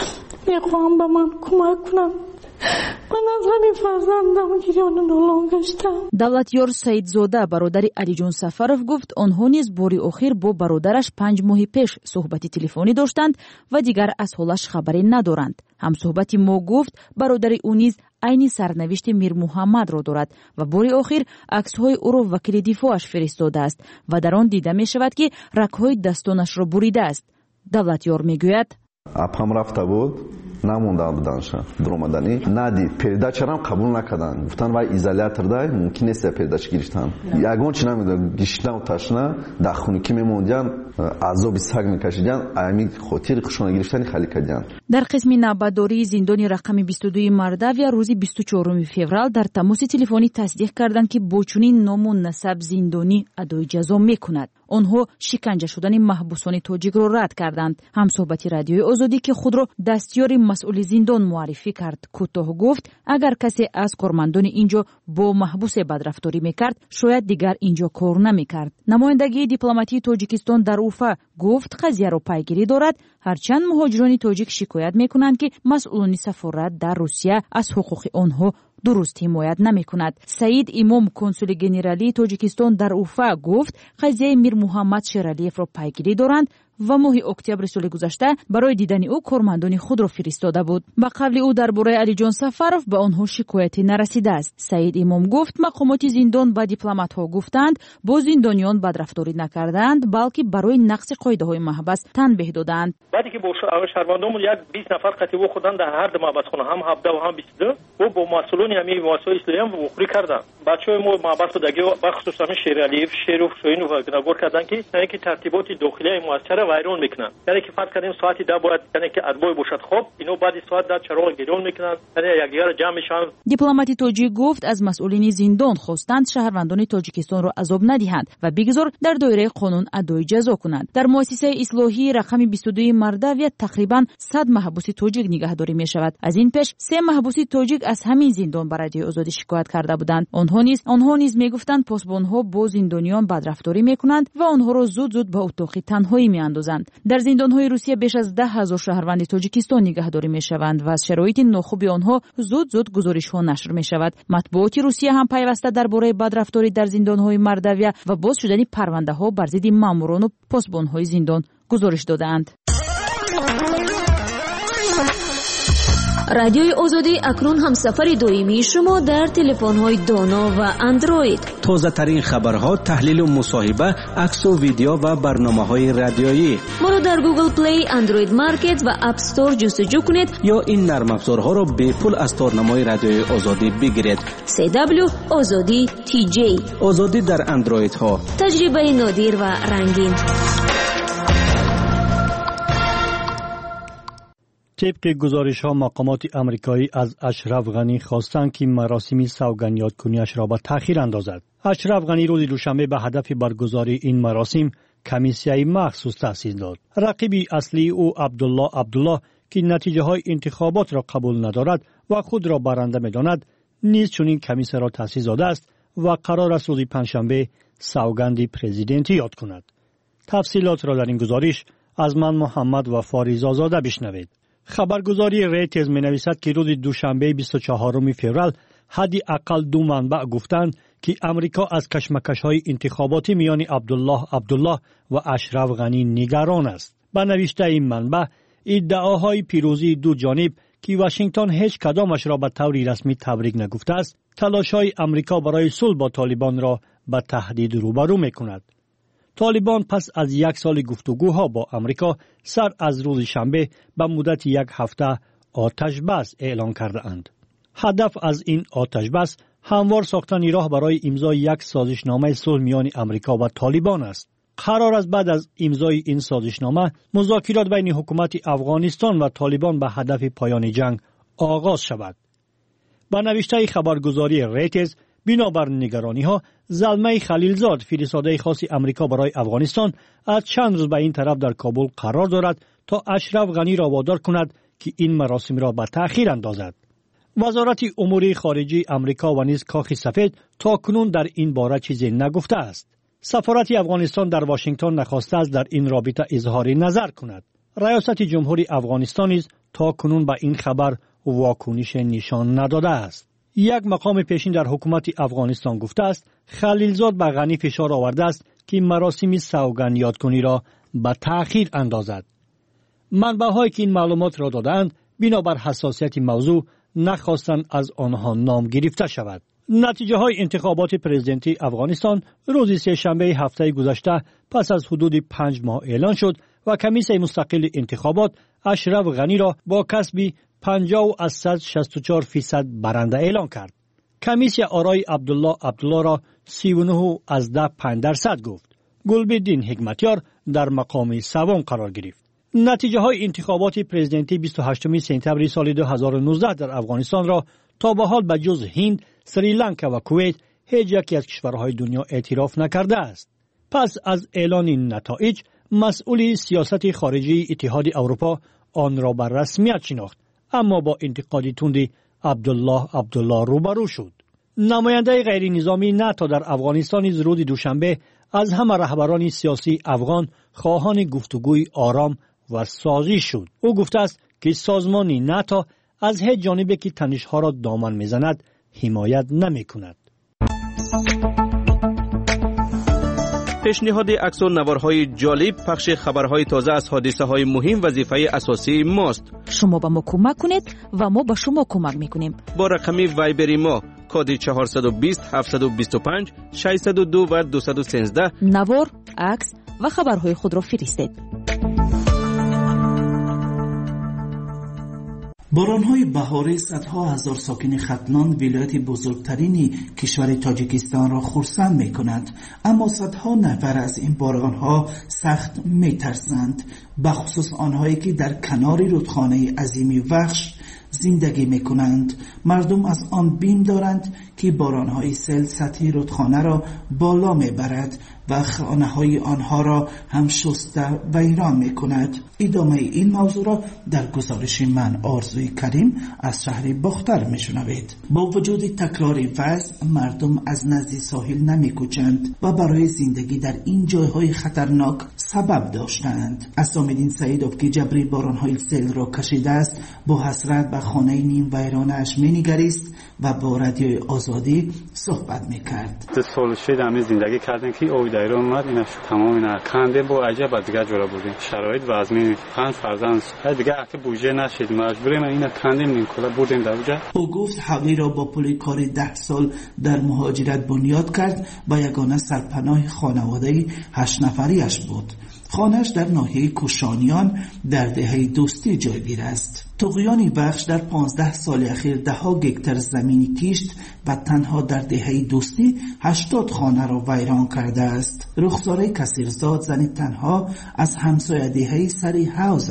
Мехоҳам ба ман кӯмак кунам. Ман аз ҳамин фарзандам гирёна ноълон гаштам. Давлатёр Саидзода бародари Алиҷон Сафаров гуфт онҳо низ бори охир бо бародараш панҷ моҳи пеш суҳбати телефонӣ доштанд ва дигар аз ҳолаш хабаре надоранд. ҳамсуҳбати мо гуфт бародари ӯ низ айни сарнавишти Мир Муҳаммадро дорад ва бори охир аксҳои ӯро вакили дифоъаш фиристодааст ва дар он дида мешавад ки ракҳои дастонашро буридааст. Давлатёр мегӯяд: апам рафта буд, намондан буданша дуромаданӣ нади передачарам қабул накардан, гуфтан вай изоляторда мумкин нест передача гирифтан. Ягон чи намедонам, гишна ва ташна дар хунукӣ мемондиан, азоби саг мекашидиан, ами хотири хушона гирифтани хали кардиан. Дар қисми навбатдории зиндони рақами бисту дуи Мардавия рӯзи бисту чорум феврал дар тамоси телефонӣ тасдиқ карданд ки бо чунин ному насаб зиндонӣ адои ҷазо мекунад. онҳо шиканҷа шудани маҳбусони тоҷикро рад карданд. ҳамсуҳбати Радиои Озодӣ ки худро дастёри масъули зиндон муаррифӣ кард, кӯтоҳ гуфт агар касе аз кормандони инҷо бо маҳбусе бадрафторӣ мекард, шояд дигар инҷо кор намекард. намояндагии дипломатии Тоҷикистон дар Уфа гуфт қазияро пайгирӣ дорад, ҳарчанд муҳоҷирони тоҷик шикоят мекунанд ки масъулони сафорат дар Русия аз ҳуқуқи онҳо дуруст ҳимоят намекунад. Саид Имом, консули генералии Тоҷикистон дар Уфа гуфт қазияи Мир Муҳаммад Шералиевро пайгирӣ доранд ва моҳи октябри соли гузашта барои дидани ӯ кормандони худро фиристода буд. ба қавли ӯ дар бораи Алиҷон Сафаров ба онҳо шикояте нарасидааст. Саид Имом гуфт мақомоти зиндон ба дипломатҳо гуфтанд бо зиндониён бадрафторӣ накарданд, балки барои нақси қоидаҳои маҳбас танбеҳ доданд. баъде ки бо шаҳрвандомон як бист нафар қатъи вохӯрдан дар ҳар ду маҳбасхона, ҳам ҳабда ва ҳам бисту ду, ӯ бо масъулони ҳамин муассисаҳои ислоиям вохӯрӣ кардан. бачаҳои мо маҳбас будагӣ бахусус ҳамин Шералиев, Шеров, Шоинов нагор кардан ки яне ки тартиботи дохилияи муассисаро вайрон мекунанд. яне ки фарз кардем соати да бояд яне ки адбой бошад, хоб ино баъди соат да чароғ гирён мекунанд, яне якдигарро ҷамъ мешаванд. Дипломати тоҷик гуфт аз масъулини зиндон хостанд шаҳрвандони Тоҷикистонро азоб надиҳанд ва бигзор дар доираи қонун адои ҷазо кунанд. дар муассисаи ислоҳии рақами бисту дуи Мардавия тақрибан сад маҳбуси тоҷик нигаҳдорӣ мешавад. аз ин пеш се маҳбуси тоҷик аз ҳамин зиндон ба Радиои Озодӣ шикоят карда буданд. онҳо низ онҳо низ мегуфтанд посбонҳо бо зиндониён бадрафторӣ мекунанд ва онҳоро зуд зуд ба утоқи танҳоӣ меандозанд. дар зиндонҳои Русия беш аз даҳ ҳазор шаҳрванди Тоҷикистон нигаҳдорӣ мешаванд ва аз шароити нохуби онҳо зуд зуд гузоришҳо нашр мешавад. матбуоти Русия ҳам пайваста дар бораи бадрафторӣ дар зиндонҳои Мардавия ва боз шудани парвандаҳо бар зидди маъмурону посбонҳои зиндон гузориш додаанд. радиои Озодӣ акнун ҳамсафари доимии шумо дар телефонҳои доно ва андроид. тозатарин хабарҳо, таҳлилу мусоҳиба, аксу видео ва барномаҳои радиоӣ. моро дар Google Play, Android Market ва App Store ҷустуҷӯ кунед ё ин нармафзорҳоро бепул аз торнамои радиои Озодӣ бигиред. си дабл ю Озодӣ ти ҷей. Озодӣ дар андроидҳо. таҷрибаи нодир ва рангин. طبق گزارش ها مقامات امریکایی از اشرف غنی خواستند که مراسم سوگندیادکنیش را به تأخیر اندازد. اشرف غنی روز دوشنبه به هدف برگزاری این مراسم کمیسیه مخصوص تأسیس داد. رقیب اصلی او عبدالله عبدالله که نتیجه های انتخابات را قبول ندارد و خود را برنده می‌داند، نیز چنین کمیسیه را تأسیس داده است و قرار است روز پنجشنبه سوگند پرزیدنتی یاد کند. تفصیلات را در این گزارش از من محمد و فاریزآزاده بشنوید. خبرگزاری ریترز می نویسد که روز دوشنبه بیست و چهارم فوریه حدی اقل دو منبع گفتند که امریکا از کشمکش‌های انتخاباتی میان عبدالله عبدالله و اشرف غنی نگران است. با نوشته این منبع، ادعاهای پیروزی دو جانب که واشنگتن هیچ کدامش را به طور رسمی تبریک نگفته است، تلاش‌های امریکا برای صلح با طالبان را به تهدید روبرو می‌کند. طالبان پس از یک سال گفتگوها با امریکا سر از روز شنبه به مدت یک هفته آتش بس اعلان کرده اند. هدف از این آتش بس هموار ساختن راه برای امضای یک سازشنامه صلح میان امریکا و طالبان است. قرار است بعد از امضای این سازشنامه مذاکرات بین حکومت افغانستان و طالبان به هدف پایان جنگ آغاز شود. با نوشته خبرگزاری ریترز، بنابر نگرانی ها، زلمه خلیلزاد، فرستاده خاص امریکا برای افغانستان، از چند روز به این طرف در کابل قرار دارد تا اشرف غنی را وادار کند که این مراسم را به تأخیر اندازد. وزارت امور خارجه امریکا و نیز کاخ سفید تا کنون در این باره چیزی نگفته است. سفارت افغانستان در واشنگتن نخواسته است در این رابطه اظهار نظر کند. ریاست جمهوری افغانستان نیز تا کنون به این خبر واکنش نشان نداده است. یک مقام پیشین در حکومت افغانستان گفته است خلیلزاد به غنی فشار آورده است که مراسم سوگند یادکنی را به تأخیر اندازد. منبع‌هایی که این معلومات را دادند بنابر حساسیت موضوع نخواستند از آنها نام گرفته شود. نتیجه های انتخابات پرزیدنتی افغانستان روز سه شنبه هفته گذشته پس از حدود پنج ماه اعلان شد و کمیسیون مستقل انتخابات اشرف غنی را با کسب پنجاه از صد و شصت و چهار فیصد برنده اعلان کرد. کمیسیون آرای عبدالله عبدالله را سی و نه از ده پنج درصد گفت. گلبدین حکمتیار در مقام سوم قرار گرفت. نتیجه های انتخابات پرزیدنتی بیست و هشتم سپتامبر سال دو هزار و نوزده در افغانستان را تا به حال به جز هند، سریلانکا و کویت هیچ یکی از کشورهای دنیا اعتراف نکرده است. پس از اعلان نتایج، مسئول سیاست خارجی اتحاد اروپا آن را به رسمیت شناخت، اما با انتقاد تند عبدالله عبدالله روبرو شد. نماینده غیر نظامی ناتو در افغانستان از روز دوشنبه از همه رهبران سیاسی افغان خواهان گفتگوی آرام و سازی شد. او گفته است که سازمان ناتو از هیچ جانبی که تنش‌ها را دامن می‌زند حمایت نمی‌کند. پیشنهاد عکس و نوارهای جالب، پخش خبرهای تازه از حادثه‌های مهم وظیفه اساسی ماست. شما به ما کمک کنید و ما به شما کمک می‌کنیم. با رقم وایبری ما کد چهارصد و بیست هفتصد و بیست و پنج ششصد و دو و دویست و سیزده نوار، عکس و خبرهای خود را فرستید. باران‌های بهاری صدها هزار ساکن ختلان، ولایت بزرگترین کشور تاجیکستان را خرسند می‌کند، اما صدها نفر از این باران‌ها سخت می‌ترسند، بخصوص آنهایی که در کنار رودخانه عظیم وخش زندگی می‌کنند. مردم از آن بیم دارند که باران‌های سیل سطح رودخانه را بالا می‌برد و خانه‌های آنها را هم شسته و ویران می‌کند. ادامه این موضوع را در گزارش من آرزوی کریم از شهر باختر می‌شنوید. با وجود تکرار وضع، مردم از نزد ساحل نمی‌کوچند و برای زندگی در این جای‌های خطرناک سبب داشتند. اسامدین سعیدوف که جبری باران‌های سیل را کشیده است، با حسرت به خانه نیم ویرانه‌اش می‌نگریست و با رادیوی آزادی صحبت می‌کرد. سال شد همین زندگی کردن که اوی دایر اومد، اینا تمام اینا کنده با عجب دیگه جورا بودیم. شرایط وضعی پنج فرزند دیگه حتی بوجه نشد، مجبوریم اینا کندیم نیم کلا بردیم در اونجا. او گفت حقی را با پول کار ده سال در مهاجرت بنیاد کرد و یگانه سرپناه خانواده هشت نفریش بود. خانه‌اش در ناحیه کوشانیان در دهه دوستی جایگیر است. طغیان بخش در پانزده سال اخیر ده ها گکتر زمینی کشت و تنها در دهه دوستی هشتاد خانه را ویران کرده است. رخساره کثیرزاد زن تنها از همسایه دهه سری حوض است.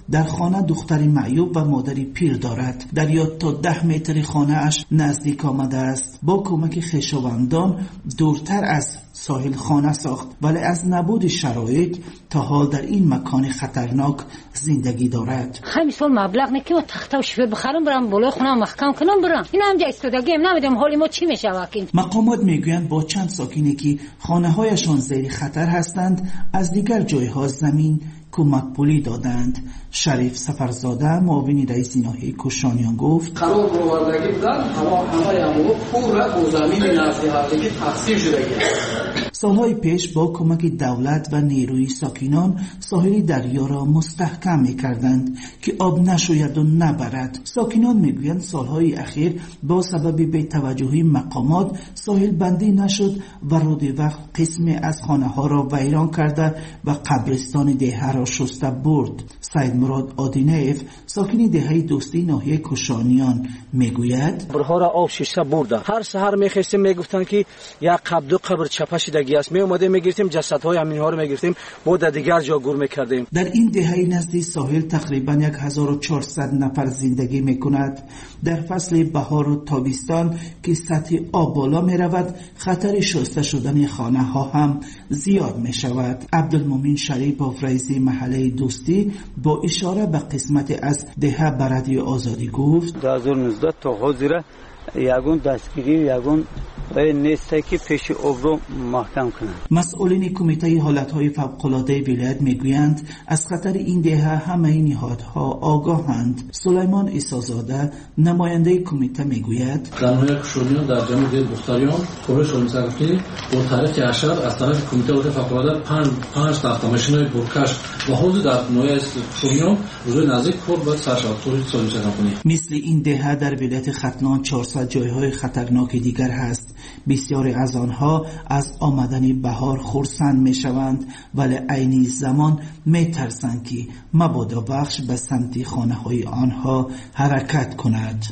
در خانه دختری معیوب و مادری پیر دارد. دریا تا ده متر خانه اش نزدیک آمده است. با کمک خویشاوندان دورتر از ساحل خانه ساخت، ولی از نبود شرایط تا حال در این مکان خطرناک زندگی دارد. خیلی سال مبلغ نه که تخته و شفه بخرم برم بالای خونه محکم کنم برم. این هم جای استودگی هم نمیدم حالی ما چی میشه واقعا. مقامات میگویند با چند ساکنی که خانه هایشان زیر خطر هستند از دیگر جایها زمین کمک پولی دادند. شریف سفرزاده معاون رئیس ناحیه کوشانیان گفت خراب بروردگی بودن هوا همه همو پور با زمین نزدیکی تقسیم شده. سالهای پیش با کمک دولت و نیروی ساکنان ساحل دریا را مستحکم می‌کردند که آب نشوید و نبرد. ساکنان میگویند سالهای اخیر با سبب بی‌توجهی مقامات ساحل بندی نشد و رود وقت قسمی از خانه‌ها را ویران کرده و قبرستان دهه را شسته برد. سید مراد آدینیف ساکن دهه دوستی ناحیه کوشانیان میگوید برها را آب شسته برده. هر سحر میخواستیم میگفتن که یک قبر دو قبر چپه شدگی است. می اومدیم میگرفتیم جسدهای همینها رو میگرفتیم با در دیگر جا گور میکردیم. در این دهه نزدیک ساحل تقریبا هزار و چهارصد نفر زندگی میکند. در فصل بهار و تابستان که سطح آب بالا میرود خطر شسته شدن خانه ها هم زیاد میشود. عبدالمومن شریف رئیس محله دوستی با اشاره به قسمت از دهه برادری آزادی گفت دو هزار و نوزده تا حاضر یگون دستگیری و یگون نیسته که پیش آب رو محکم کنند. مسئولین کمیته حالتهای فوق‌العاده ولایت میگویند از خطر این دهه همه نهادها آگاهند. سلیمان عیسی‌زاده نماینده کمیته میگوید قانون کوشانیان در جمع دل بختاریان خبرش رو می‌سازد که با تاریخ اشهر از طرف کمیته حالت فوق‌العاده پنج پنج تا ماشینای برکش و حوض در نوع کوشانیان روز نزدیک خود با سرشاد سالی کنید. مثل این دهه در ولایت ختلان چهارصد جایهای خطرناک دیگر هست. بسیاری از آنها از آمدن بهار خرسند می شوند ولی عین زمان می ترسند که مبادا بخش به سمت خانه های آنها حرکت کند.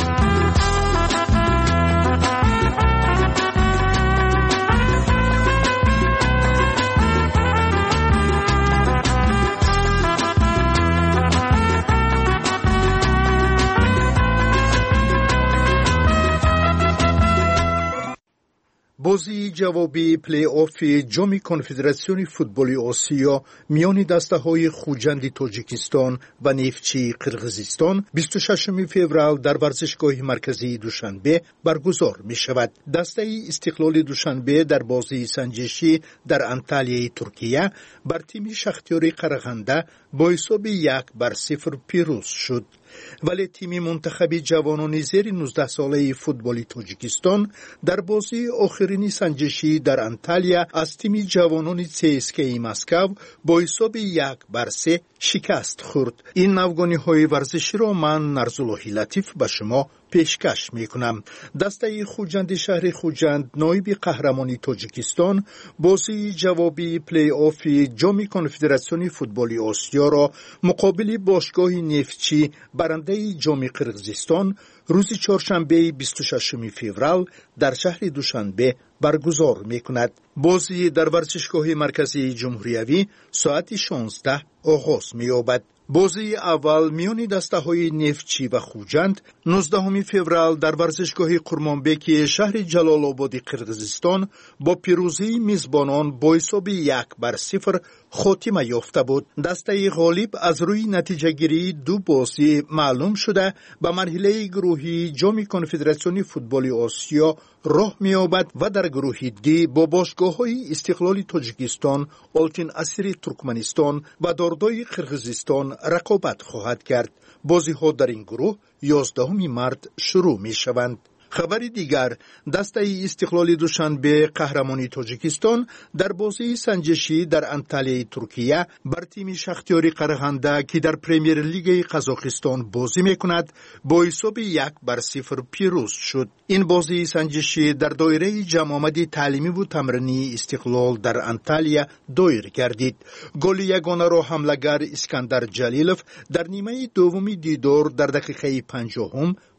بازی جوابی پلی آف جام کنفدراسیون فوتبال آسیا میان دسته‌های خوجند تاجیکستان و نفتچی قرقیزستان بیست و ششم فوریه در ورزشگاه مرکزی دوشنبه برگزار می شود. دسته استقلال دوشنبه در بازی سنجشی در انطالیای ترکیه بر تیم شختیار قرغنده با حساب یک بر صفر پیروز شد. ولی تیم منتخب جوانان زیر نوزده ساله فوتبال تاجیکستان در بازی آخرین سنجشی در انطالیا از تیم جوانان سی اس کی مسکو با حساب یک بر سه شکست خورد. این نوگانی های ورزشی را من نرزاللهی لطیف به شما پیشکش می کنم. دسته خوجند شهر خوجند نایب قهرمانی تاجیکستان بازی جوابی پلی آف جام کنفدراسیون فوتبال آسیا را مقابل باشگاه نفتچی برنده جام قرقیزستان روز چهارشنبه بیست و ششم فوریه در شهر دوشنبه برگزار می کند. بازی در ورزشگاه مرکزی جمهوریوی ساعت شانزده آغاز می یابد. بازی اول میان دسته‌های نفتچی و خوجند نوزدهم فوریه در ورزشگاه قرمانبک شهر جلال آباد قرقیزستان با پیروزی میزبانان با حساب یک بر صفر خاتمه یافته بود. دسته غالب از روی نتیجه گیری دو بازی معلوم شده به مرحله گروهی جام کنفدراسیون فوتبال آسیا راه می‌یابد و در گروه دی با باشگاه‌های استقلال تاجیکستان، آلتین اسیری ترکمنستان و داردای قرقیزستان رقابت خواهد کرد. بازی‌ها در این گروه یازدهم مارس شروع می‌شوند. خبر دیگر دسته استقلال دوشنبه قهرمانی تاجیکستان در بازی سنجشی در انطالیای ترکیه بر تیم شختیار قرغنده که در پرمیر لیگ قزاقستان بازی میکند با حساب یک بر صفر پیروز شد. این بازی سنجشی در دایره جمع آمد تعلیمی و تمرینی استقلال در انطالیا دایر گردید. گل یگانه را حمله‌گر اسکندر جلیلوف در نیمه دوم دیدار در دقیقه پنجاهم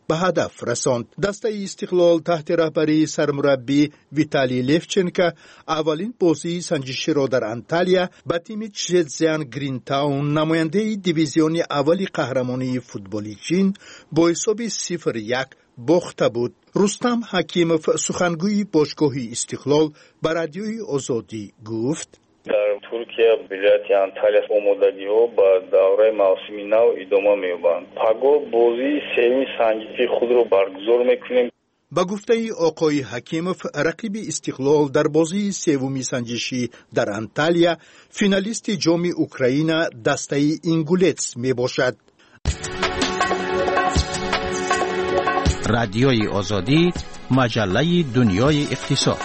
به هدف رساند. دسته استقلال تحت رهبری سرمربی ویتالی لفچنکا اولین بازی سنجشی را در انتالیا با تیم چزیان گرین تاون نماینده دیویزیون اولی قهرمانی فوتبالی چین با حساب صفر یک باخته بود. رستم حکیموف سخنگوی باشگاهی استقلال به رادیوی آزادی گفت: در ترکیه ولایت انتالیا آمادگی‌ها با دوره موسمی نو ادامه می‌یابند. پگاه بازی سوم سنجشی خود را برگزار می‌کنیم. با گفته آقای حکیموف رقیب استقلال در بازی سوم سنجشی در انتالیا فینالیست جام اوکراین دسته اینگولتس میباشد. رادیوی آزادی، مجله دنیای اقتصاد.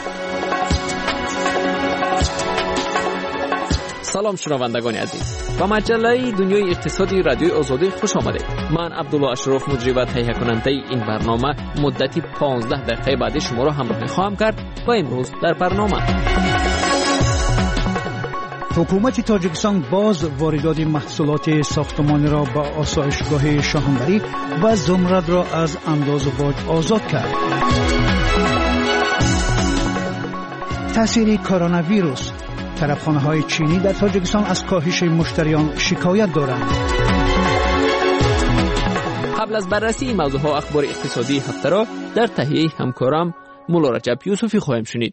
سلام شنوندگان عزیز، با مجله دنیای اقتصادی رادیوی آزادی خوش آمدید. من عبدالله اشرف مجری و تهیه کننده این برنامه مدتی پانزده دقیقه بعد شما را همراهی خواهم کرد. و امروز در برنامه حکومت تاجیکستان باز واردات محصولات ساختمانی را با آسایشگاه شاهنبری و زمرد را از انداز باج آزاد کرد. تاثیر کرونا ویروس، طرفخانه‌های چینی در تاجیکستان از کاهش مشتریان شکایت دارند. قبل از بررسی این موضوعها اخبار اقتصادی هفته را در تهیه همکارم مولا رجب یوسفی خواهیم شنید.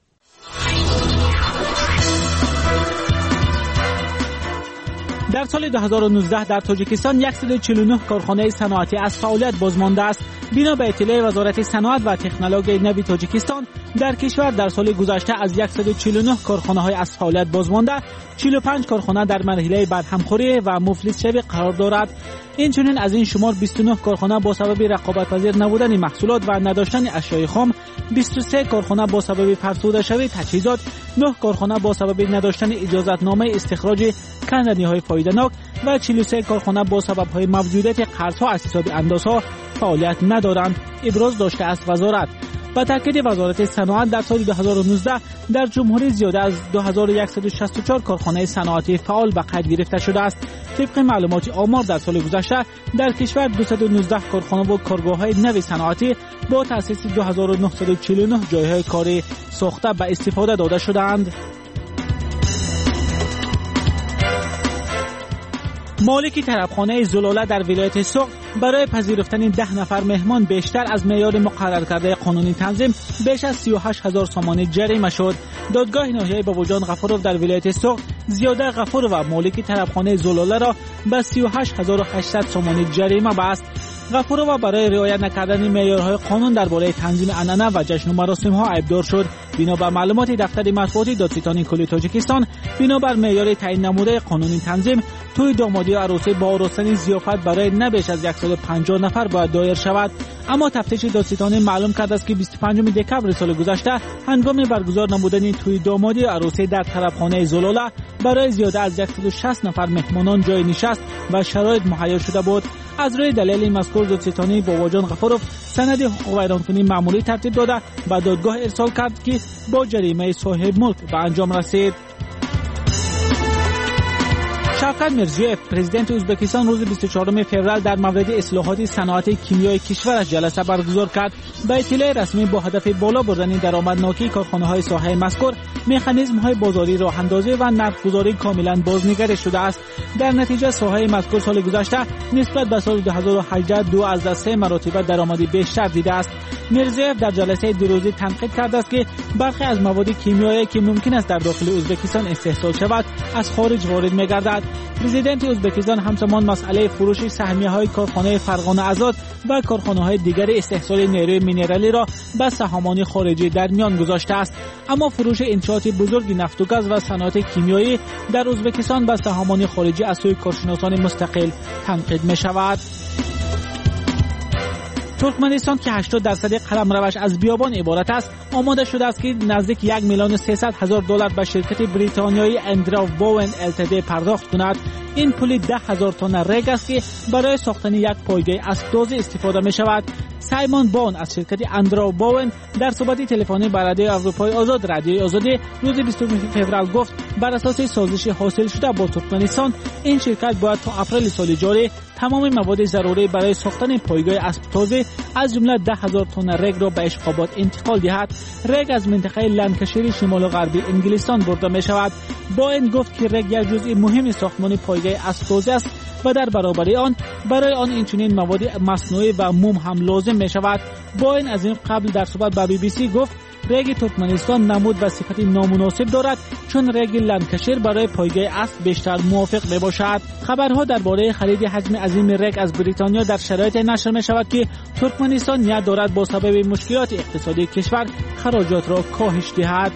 در سال دو هزار و نوزده در تاجیکستان صد و چهل و نه کارخانه صنعتی از فعالیت بازمانده است. بنا به اطلاع وزارت صنعت و تکنولوژی نوین تاجیکستان، در کشور در سال گذشته از صد و چهل و نه کارخانه‌های از فعالیت بازمانده، چهل و پنج کارخانه در مرحله برهمخوری و مفلس شوی قرار دارد. اینچنین از این شمار بیست و نه کارخانه با سبب رقابت‌پذیر نبودن محصولات و نداشتن اشیاء خام، بیست و سه کارخانه با سبب فرسوده شوی تجهیزات، نه کارخانه با سبب نداشتن اجازه‌نامه استخراج کندنی‌های فایده‌ناک و چهل و سه کارخانه با سبب‌های موجودیت قرض‌ها از حساب اندازها فعالیت ندارند. ابراز داشته است وزارت. با تاکید وزارت صنعت، در سال دو هزار و نوزده در جمهوری زیاده از دو هزار و صد و شصت و چهار کارخانه صنعتی فعال به قید گرفته شده است. طبق معلومات آمار در سال گذشته در کشور دویست و نوزده کارخانه و کارگاه‌های نوی صنعتی با تأسیس دو هزار و نهصد و چهل و نه جایهای کاری ساخته به استفاده داده شده‌اند. مالک طرفخانه زلاله در ولایت سوق برای پذیرفتن ده نفر مهمان بیشتر از معیار مقرر کرده قانونی تنظیم بیش از سی و هشت هزار سومانی جریمه شد. دادگاه ناحیه باباجان غفورov در ولایت سوق زیاده غفورov و مالک طرفخانه زلاله را به سی و هشت هزار و هشتصد سومانی جریمه بست. غفورov برای رعایت نکردن معیارهای قانون درباره تنظیم عنعنه و جشن و مراسم‌ها عیبدار شد. بنا به معلومات دفتر مطبوعاتی دادستانی کلی تاجیکستان، بنابر معیار تعیین نموده قانونی تنظیم، توی دامادی و عروسی با آراستن ضیافت برای نه بیش از صد و پنجاه نفر باید دایر شود. اما تفتیش دادستانی معلوم کرد است که بیست و پنجم دکمبر سال گذشته هنگام برگزار نمودن توی دامادی و عروسی در طرفخانه زلاله برای زیاده از صد و شصت نفر مهمانان جای نشست و شرایط مهیا شده بود. از روی دلیل مذکور دادستانی باباجان غفورov سند حقوق ویرانکنی معمولی ترتیب داده و دادگاه ارسال کرد که با جریمه صاحب ملک به انجام رسید. شوکت میرزیویف پرزیدنت ازبکستان روز بیست و چهارم فوریه در مورد اصلاحات صنعت کیمیایی کشورش جلسه برگزار کرد. به اطلاع رسمی با هدف بالا بردن درآمدناکی کارخانه‌های ساحه مذکور، مکانیزم‌های بازاری راه‌اندازی و نرخ‌گذاری کاملاً بازنگری شده است. در نتیجه ساحه مذکور سال گذشته نسبت به سال دو هزار و هجده دو از سه مراتب درآمدی بیشتر دیده است. میرزیویف در جلسه دو روزه تنقید کرده است که برخی از مواد کیمیایی که ممکن است در داخل ازبکستان استحصال شود از خارج وارد می‌گردد. پرزیدنت ازبکستان همزمان مسئله فروش سهمیه‌های کارخانه فرغانه آزاد و کارخانه‌های دیگر استحصال نیروی مینرالی را به سهامان خارجی در میان گذاشته است. اما فروش انشاءات بزرگ نفت و گاز و صنایع کیمیایی در ازبکستان به سهامان خارجی از سوی کارشناسان مستقل تنقید می‌شود. ترکمنستان که هشتاد درصد قلمروش از بیابان عبارت است، آماده شده است که نزدیک یک میلیون و سیصد هزار دلار به شرکت بریتانیایی اندراو باون التد پرداخت کند. این پول ده هزار تن ریگ است که برای ساختن یک پایگاه اساس‌سازی استفاده می شود. سایمون باون از شرکت اندراو باون در صحبت تلفنی با رادیوی اروپای آزاد رادیوی آزادی روز بیستم فوریه گفت بر اساس سازش حاصل شده با ترکمنستان این شرکت باید تا اپریل سال جاری تمام مواد ضروری برای ساختن پایگاه اسب تازه از جمله ده هزار تن رگ را به اشقابات انتقال دهد. رگ از منطقه لنکشیر شمال و غربی انگلستان برده می شود. بوئینگ گفت که رگ یک جزء مهم ساختمان پایگاه اسب تازه است و در برابر آن برای آن اینچنین مواد مصنوعی و موم هم لازم می شود. بوئینگ از این قبل در صحبت با بی بی سی گفت رگ ترکمنستان نمود و صفت نامناسب دارد چون رگ لنکشیر برای پایگاه اسب بیشتر موافق می باشد. خبرها درباره خرید حجم عظیم رگ از بریتانیا در شرایط نشر می شود که ترکمنستان نیت دارد با سبب مشکلات اقتصادی کشور خراجات را کاهش دهد.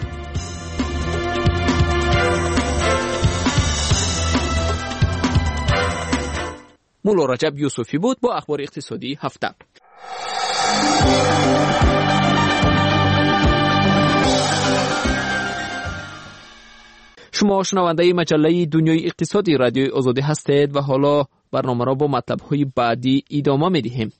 مولا رجب یوسفی بود با اخبار اقتصادی هفته. شما شنونده مجله دنیای اقتصادی رادیوی آزادی هستید و حالا برنامه را با مطلب‌های بعدی ادامه می‌دهیم.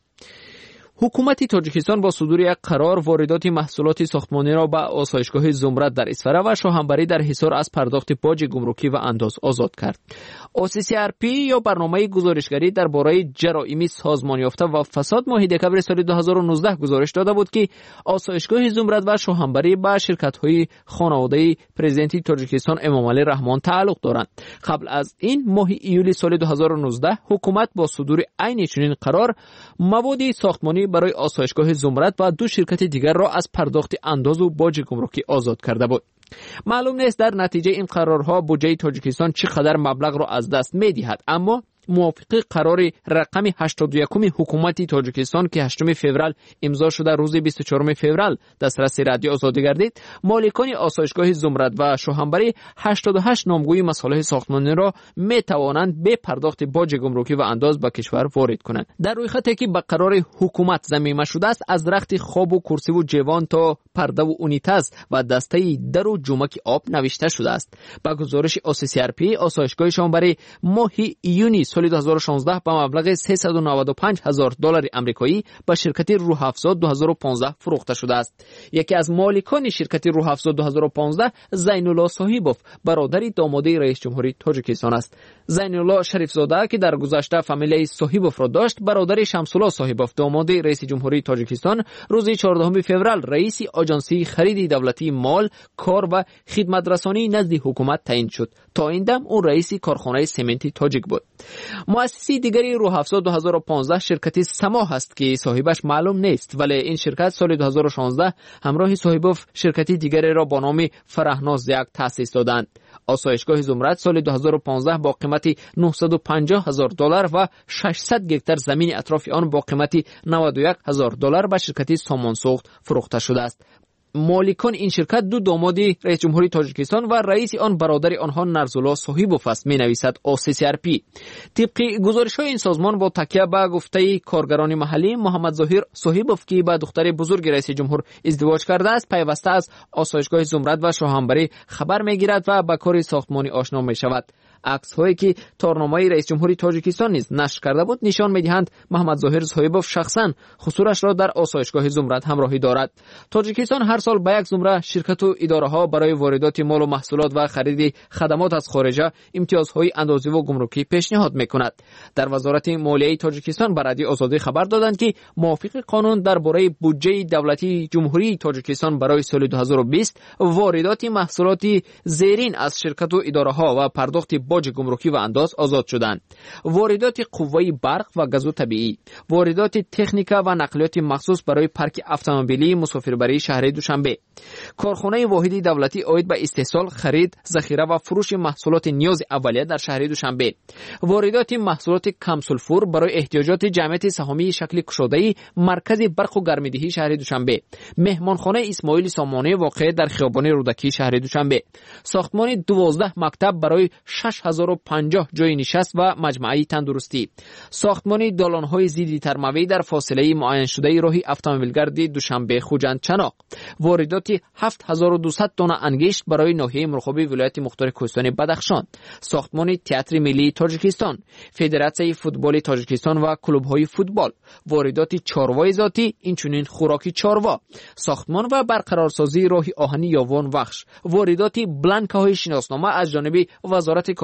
حکومت تاجیکستان با صدور یک قرار واردات محصولات ساختمانی را به آسایشگاه زمرد در اسفره و شاهنبری در حصار از پرداخت باج گمرکی و انداز آزاد کرد. او سی سی آر پی یا برنامه گزارشگری درباره جرایم سازمان یافته و فساد ماه دکمبر سال دو هزار و نوزده گزارش داده بود که آسایشگاه زمرد و شاهنبری به شرکت‌های خانواده پرزیدنت تاجیکستان امامعلی رحمان تعلق دارند. قبل از این ماه ایولی سال دو هزار و نوزده حکومت با صدور عین چنین قرار مواد ساختمانی برای آسایشگاه زمرد و دو شرکت دیگر را از پرداخت انداز و باج گمرکی آزاد کرده بود. معلوم نیست در نتیجه این قرارها بودجه تاجیکستان چقدر مبلغ را از دست می‌دهد، اما موافق قرار رقم هشتاد و یک حکومت تاجیکستان که هشتم فوریه امضا شده روز بیست و چهارم فوریه دسترس رادیو آزادی گردید، مالکان آسایشگاه زمرد و شاهنبری هشتاد و هشت نامگوی مصالح ساختمانی را می توانند به پرداخت باج گمرکی و انداز به کشور وارد کنند. در روی خطی که به قرار حکومت ضمیمه شده است، از رخت خواب و کرسی و جوان تا پرده و اونیتاز و دسته در و جومک آب نوشته شده است. با گزارش او سی سی آر پی آسایشگاه شاهنبری ماه ایونی سال دو هزار و شانزده به مبلغ سیصد و نود و پنج هزار دلار آمریکایی به شرکت روح‌افزا دو هزار و پانزده فروخته شده است. یکی از مالکان شرکت روح‌افزا دو هزار و پانزده زین الله صاحبوف برادر داماده رئیس جمهوری تاجیکستان است. زین الله شریف زاده که در گذشته فامیله صاحبوف را داشت، برادر شمس الله صاحبوف داماده رئیس جمهوری تاجیکستان روز چهاردهم فوریه رئیس آژانسی خرید دولتی مال، کار و خدمت رسانی نزد حکومت تعیین شد. تا این دم او رئیس کارخانه سمنت تاجیک بود. مؤسسی دیگری روح‌افزا دو هزار و پانزده شرکت سما است که صاحبش معلوم نیست، ولی این شرکت سال دو هزار و شانزده همراه صاحبوف شرکتی دیگری را با نام فرهناز یک تأسیس دادند. آسایشگاه زمرد سال دو هزار و پانزده با قیمت نهصد و پنجاه هزار دلار و ششصد هکتار زمین اطراف آن با قیمت نود و یک هزار دلار به شرکت سامانسوخت فروخته شده است. مالکان این شرکت دو داماد رئیس جمهوری تاجیکستان و رئیس آن برادر آنها نرزالله صاحبوف است، می نویسد او سی سی آر پی. طبق گزارش های این سازمان با تکیه به گفته کارگران محلی، محمد ظاهر صاحبوف که با دختر بزرگ رئیس جمهور ازدواج کرده است، پیوسته از آسایشگاه زمرد و شاهنبری خبر می گیرد و به کار ساختمانی آشنا می شود. عکس هایی که تارنامه رئیس جمهوری تاجیکستان نیز نشر کرده بود نشان می‌دهند محمد ظاهر صاحبوف شخصا خسورش را در آسایشگاه زمرد همراهی دارد. تاجیکستان هر سال به یک زمره شرکت و اداره‌ها برای واردات مال و محصولات و خرید خدمات از خارج امتیازهای اندازی و گمرکی پیشنهاد می‌کند. در وزارت مالیه تاجیکستان به رادیو آزادی خبر دادند که موافق قانون درباره بودجه دولتی جمهوری تاجیکستان برای سال دو هزار و بیست واردات محصولات زیرین از شرکت و اداره‌ها و پرداخت باج گمرکی و انداز آزاد شدند. واردات قوه برق و گاز طبیعی، واردات تکنیک و نقلیات مخصوص برای پارک اتومبیلی مسافربری شهر دوشنبه، کارخانه واحدی دولتی عاید به استحصال، خرید، ذخیره و فروش محصولات نیاز اولیه در شهر دوشنبه، واردات محصولات کم سولفور برای احتیاجات جمعیت سهامی شکل کشاده‌ای مرکز برق و گرمایدهی شهر دوشنبه، مهمانخانه اسماعیل سامانی واقع در خیابان رودکی شهر دوشنبه، ساختمان دوازده مکتب برای شش هزار و پنجاه جای نشست و مجمعی تندرستی، ساختمان دالان‌های ضد ترموی در فاصله معین شده راه اتومبیلگرد دوشنبه خوجند چناق، واردات هفت هزار و دویست تن انگشت برای ناحیه مرغابی ولایت مختار کوهستان بدخشان، ساختمان تئاتر ملی تاجیکستان، فدراسیون فوتبال تاجیکستان و کلوب‌های فوتبال، واردات چاروای ذاتی اینچنین خوراکی چاروا، ساختمان و برقرارسازی راه آهنی یاوان وخش، واردات بلانک‌های شناسنامه از جانب وزارت کار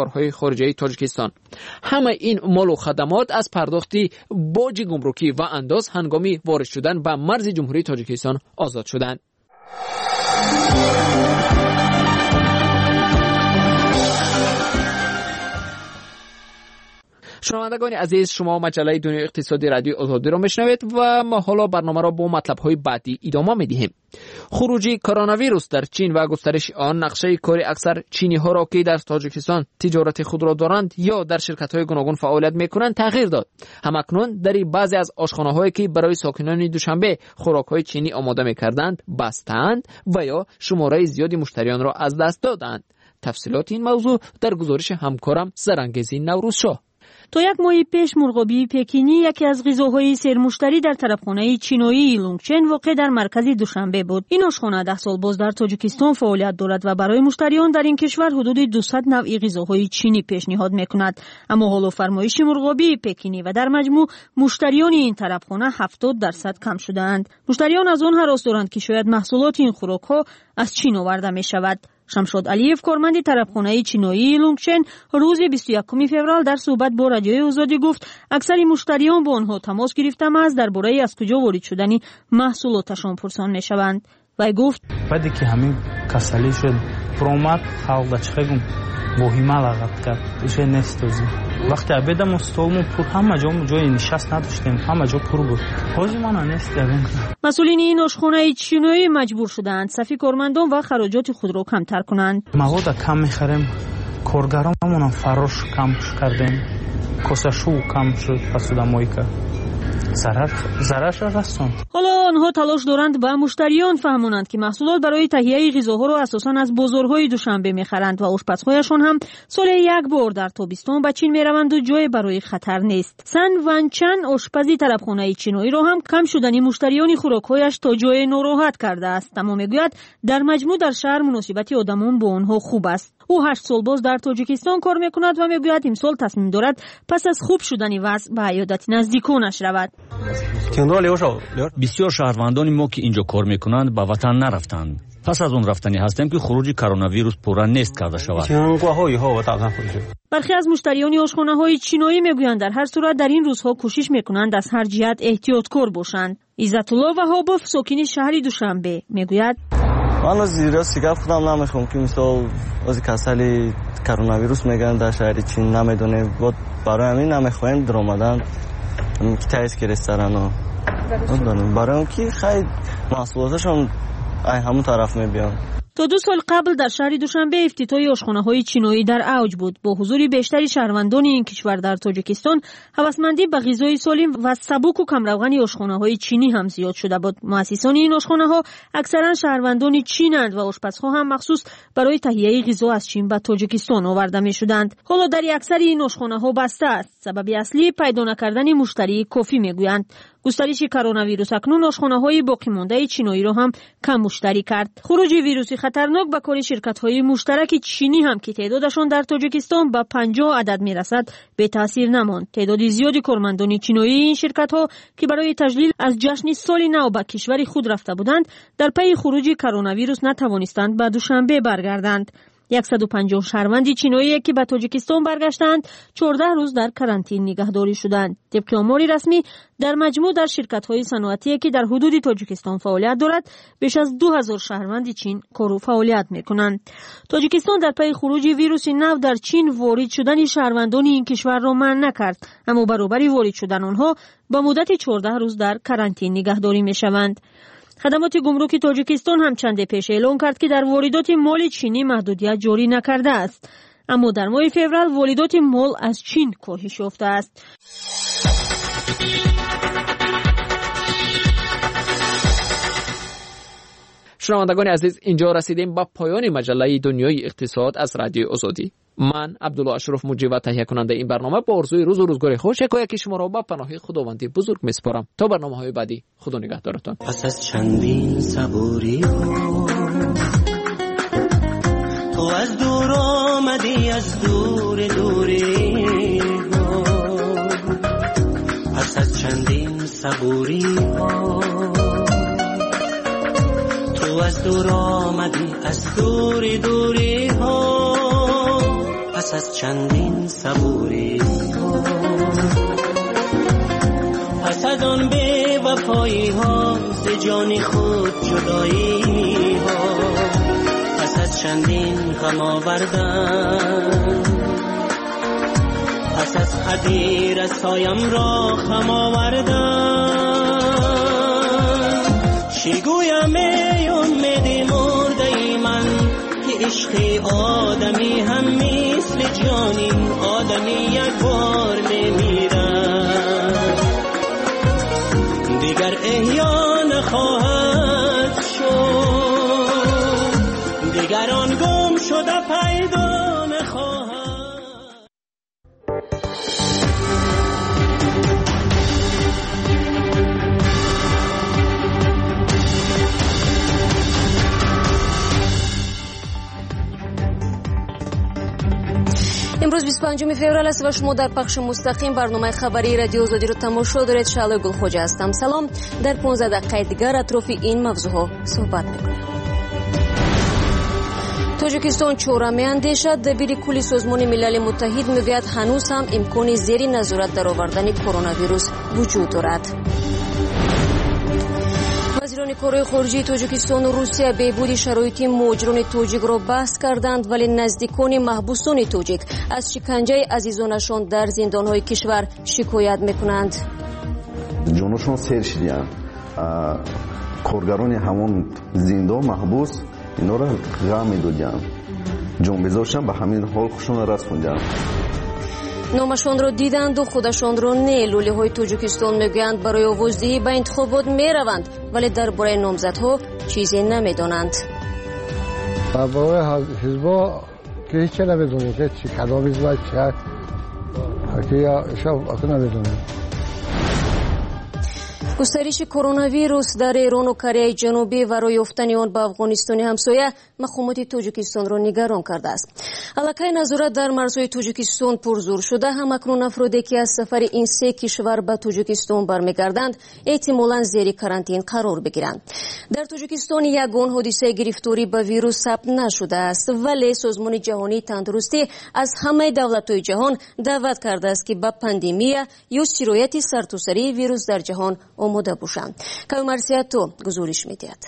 کارهای خارجی تاجیکستان. همه این مال و خدمات از پرداخت باج گمرکی و انداز هنگامی وارد شدن به مرز جمهوری تاجیکستان آزاد شدند. شنوندگان عزیز، شما مجله دنیای اقتصادی رادیو آزادی را میشنوید و ما حالا برنامه را با مطلب‌های بعدی ادامه می‌دهیم. خروج کرونا ویروس در چین و گسترش آن نقشه کار اکثر چینی‌ها را که در تاجیکستان تجارت خود را دارند یا در شرکت‌های گوناگون فعالیت می‌کنند تغییر داد. همکنون در بعضی از آشخانه‌هایی که برای ساکنان دوشنبه خوراک‌های چینی آماده می‌کردند بستند و یا شماره زیادی مشتریان را از دست دادند. تفصیلات این موضوع در گزارش همکارم زرنگزی نوروزشاه. تا یک ماه پیش مرغابی پکینی یکی از غذاهای سرمشتری در طرفخانه چینایی لونگچن واقع در مرکز دوشنبه بود. این آشخانه ده سال باز در تاجیکستان فعالیت دارد و برای مشتریان در این کشور حدود دویست نوع غذاهای چینی پیشنهاد میکند. اما حالا فرمایش مرغابی پکینی و در مجموع مشتریان این طرفخانه هفتاد درصد کم شدند. مشتریان از آن هراس دارند که شاید محصولات این خوراک‌ها از چین آورده می‌شود. شمشاد علیف کارمند طرفخانه چینایی لونگچن روز بیست و یکم فوریه در صحبت با رادیوی آزادی گفت اکثر مشتریان با آنها تماس گرفتم از درباره از کجا وارد شدن محصولاتشان پرسان میشوند. وی گفت بعدی که همین کسلی شد پرومات خالق چخگم وهیمه لغت کرد ایشه نستوزی وقتی عبیدم استولمون پر همه جا جای نشست نداشتیم همه جا پر بود خوزی من نستیدیم. مسئولین این آشخانه چینایی مجبور شدند صف کارمندان و خراجات خود را کمتر کنند. مواد کم میخریم کارگرامون فروش کم کردیم کاسشو کم شد پسودمایی که ضرر ضررش رسوند. حالا آنها تلاش دارند به مشتریان فهمونند که محصولات برای تهیه غذاها را اساساً از بازارهای دوشنبه میخرند و آشپزهایشان هم سال یک بار در تابستان به چین میروند و جای برای خطر نیست. سن ونچن آشپزی طرفخانه چینایی را هم کم شدن مشتریان خوراکهایش تا جای ناراحت کرده است، اما میگوید در مجموع در شهر مناسبت آدمان با آنها خوب است. او هشت سال باز در تاجیکستان کار میکند و میگوید امسال تصمیم دارد پس از خوب شدن وضع به عیادت نزدیکانش رود. بسیار شهروندان ما که اینجا کار میکنند به وطن نرفتند. پس از اون رفتنی هستیم که خروج کرونا ویروس پورا نیست کرده شود. برخی از مشتریان آشخانه‌های چینایی میگویند در هر صورت در این روزها کوشش میکنند از هر جهت احتیاطکار باشند. عزت الله وهابوف ساکن شهر دوشنبه میگوید من از زیرا سیگار خودم نمیخوام که مثلا از کسلی کرونا ویروس میگن در شهر چین نمیدونه بود برای همین نمیخوایم در آمدن که تایید که رستوران برای اون که خیلی محصولاتشون ای همون طرف میبیان. تا دو سال قبل در شهر دوشنبه افتتاح آشخانه‌های چینایی در اوج بود. با حضور بیشتری شهروندان این کشور در تاجیکستان، هوسمندی به غذای سالم و سبک و کمروغن آشخانه‌های چینی هم زیاد شده بود. مؤسسان این آشخانه‌ها اکثرا شهروندان چینند و آشپزها هم مخصوص برای تهیه غذا از چین به تاجیکستان آورده می‌شدند. حالا در اکثر این آشخانه‌ها بسته است. سبب اصلی پیدا نکردن مشتری کافی میگویند. گسترش کرونا ویروس اکنون آشخانه‌های باقی مانده چینایی را هم کم مشتری کرد. خروج ویروس خطرناک به کار شرکت‌های مشترک چینی هم که تعدادشان در تاجیکستان به پنجاه عدد میرسد به تاثیر نماند. تعداد زیادی کارمندان چینایی این شرکت‌ها که برای تجلیل از جشن سال نو به کشور خود رفته بودند در پی خروج کرونا ویروس نتوانستند به دوشنبه برگردند. صد و پنجاه شهروند چینایی که به تاجیکستان برگشتند چهارده روز در کرانتین نگهداری شدند. طبق آمار رسمی در مجموع در شرکت‌های صنعتی که در حدود تاجیکستان فعالیت دارد بیش از دو هزار شهروند چین کار و فعالیت می‌کنند. تاجیکستان در پی خروج ویروس نو در چین وارد شدن شهروندان این کشور را منع نکرد، اما برابر وارد شدن آنها با مدت چهارده روز در کرانتین نگهداری می‌شوند. خدمات گمرک تاجیکستان هم چند پیش اعلام کرد که در واردات مال چینی محدودیت جاری نکرده است، اما در ماه فوریه واردات مال از چین کاهش یافته است. شنوندگان عزیز، اینجا رسیدیم به پایان مجله دنیای اقتصاد از رادیو آزادی. من عبدالله اشرف مجری و تهیه کننده این برنامه با آرزوی روز و روزگار خوش یکایک شما را به پناه خداوند بزرگ میسپارم. تا برنامه‌های بعدی، خدا نگهدارتان. پس از چندین صبوری ها تو از دور آمدی، از دور دوری ها. پس از چندین صبوری ها تو از دور آمدی، از دور دوری ها. پس از چندین صبوری ها، پس از آن بی وفایی ها، ز جان خود جدایی ها، پس از چندین غم آوردن، پس از خدی رسایم را خم آوردن، چی گویم ای امید مرده من که عشق آدمی هم مثل جانی، آدمی یک بار میمیرد دیگر احیا نخواهد شد، دیگر آن گم شده پیدا نخواهد. امروز بیست و پنجم فوریه است و شما در پخش مستقیم برنامه خبری رادیو آزادی رو تماشا دارید. شعله گلخوجه هستم. سلام. در پانزده دقیقه دیگر اطراف این موضوع صحبت میکنیم. تاجیکستان چهره میاندیشد. دبیر کلی سازمان ملل متحد میگوید هنوز هم امکان زیر نظارت در آوردن کرونا ویروس وجود دارد. وزیران کارهای خارجه تاجیکستان و روسیه بهبود شرایط مهاجران تاجیک را بحث کردند، ولی نزدیکان محبوسان تاجیک از شکنجه عزیزانشان در زندانهای کشور شکایت میکنند. جانشان سیر شدند. کارگران همون زندان محبوس اینا را غم میدادند، جان بذاشتن به همین حال خودشون رسوندند. نامشان را دیدند و خودشان را نه. لوله های تاجیکستان میگویند برای آوازدهی به انتخابات میروند، ولی درباره نامزدها چیزی نمیدانند. درباره حزبا که هیچ نمیدونید که چی کدام حزب چه که شب نمیدونید. گسترش کرونا ویروس در ایران و کره جنوبی و راه یافتن آن به افغانستان همسایه مقامات تاجیکستان را نگران کرده است. علاقه نظارت در مرزهای تاجیکستان پرزور شده. همکنون افرادی که از سفر این سه کشور به تاجیکستان برمیگردند احتمالاً زیر کرانتین قرار بگیرند. در تاجیکستان یگان حادثه گرفتاری به ویروس ثبت نشده است، ولی سازمان جهانی تندرستی از همه دولت‌های جهان دعوت کرده است که به پاندمی یا سرایت سرتاسری ویروس در جهان آماده باشند. کامرسیاتو گزارش می‌دهد.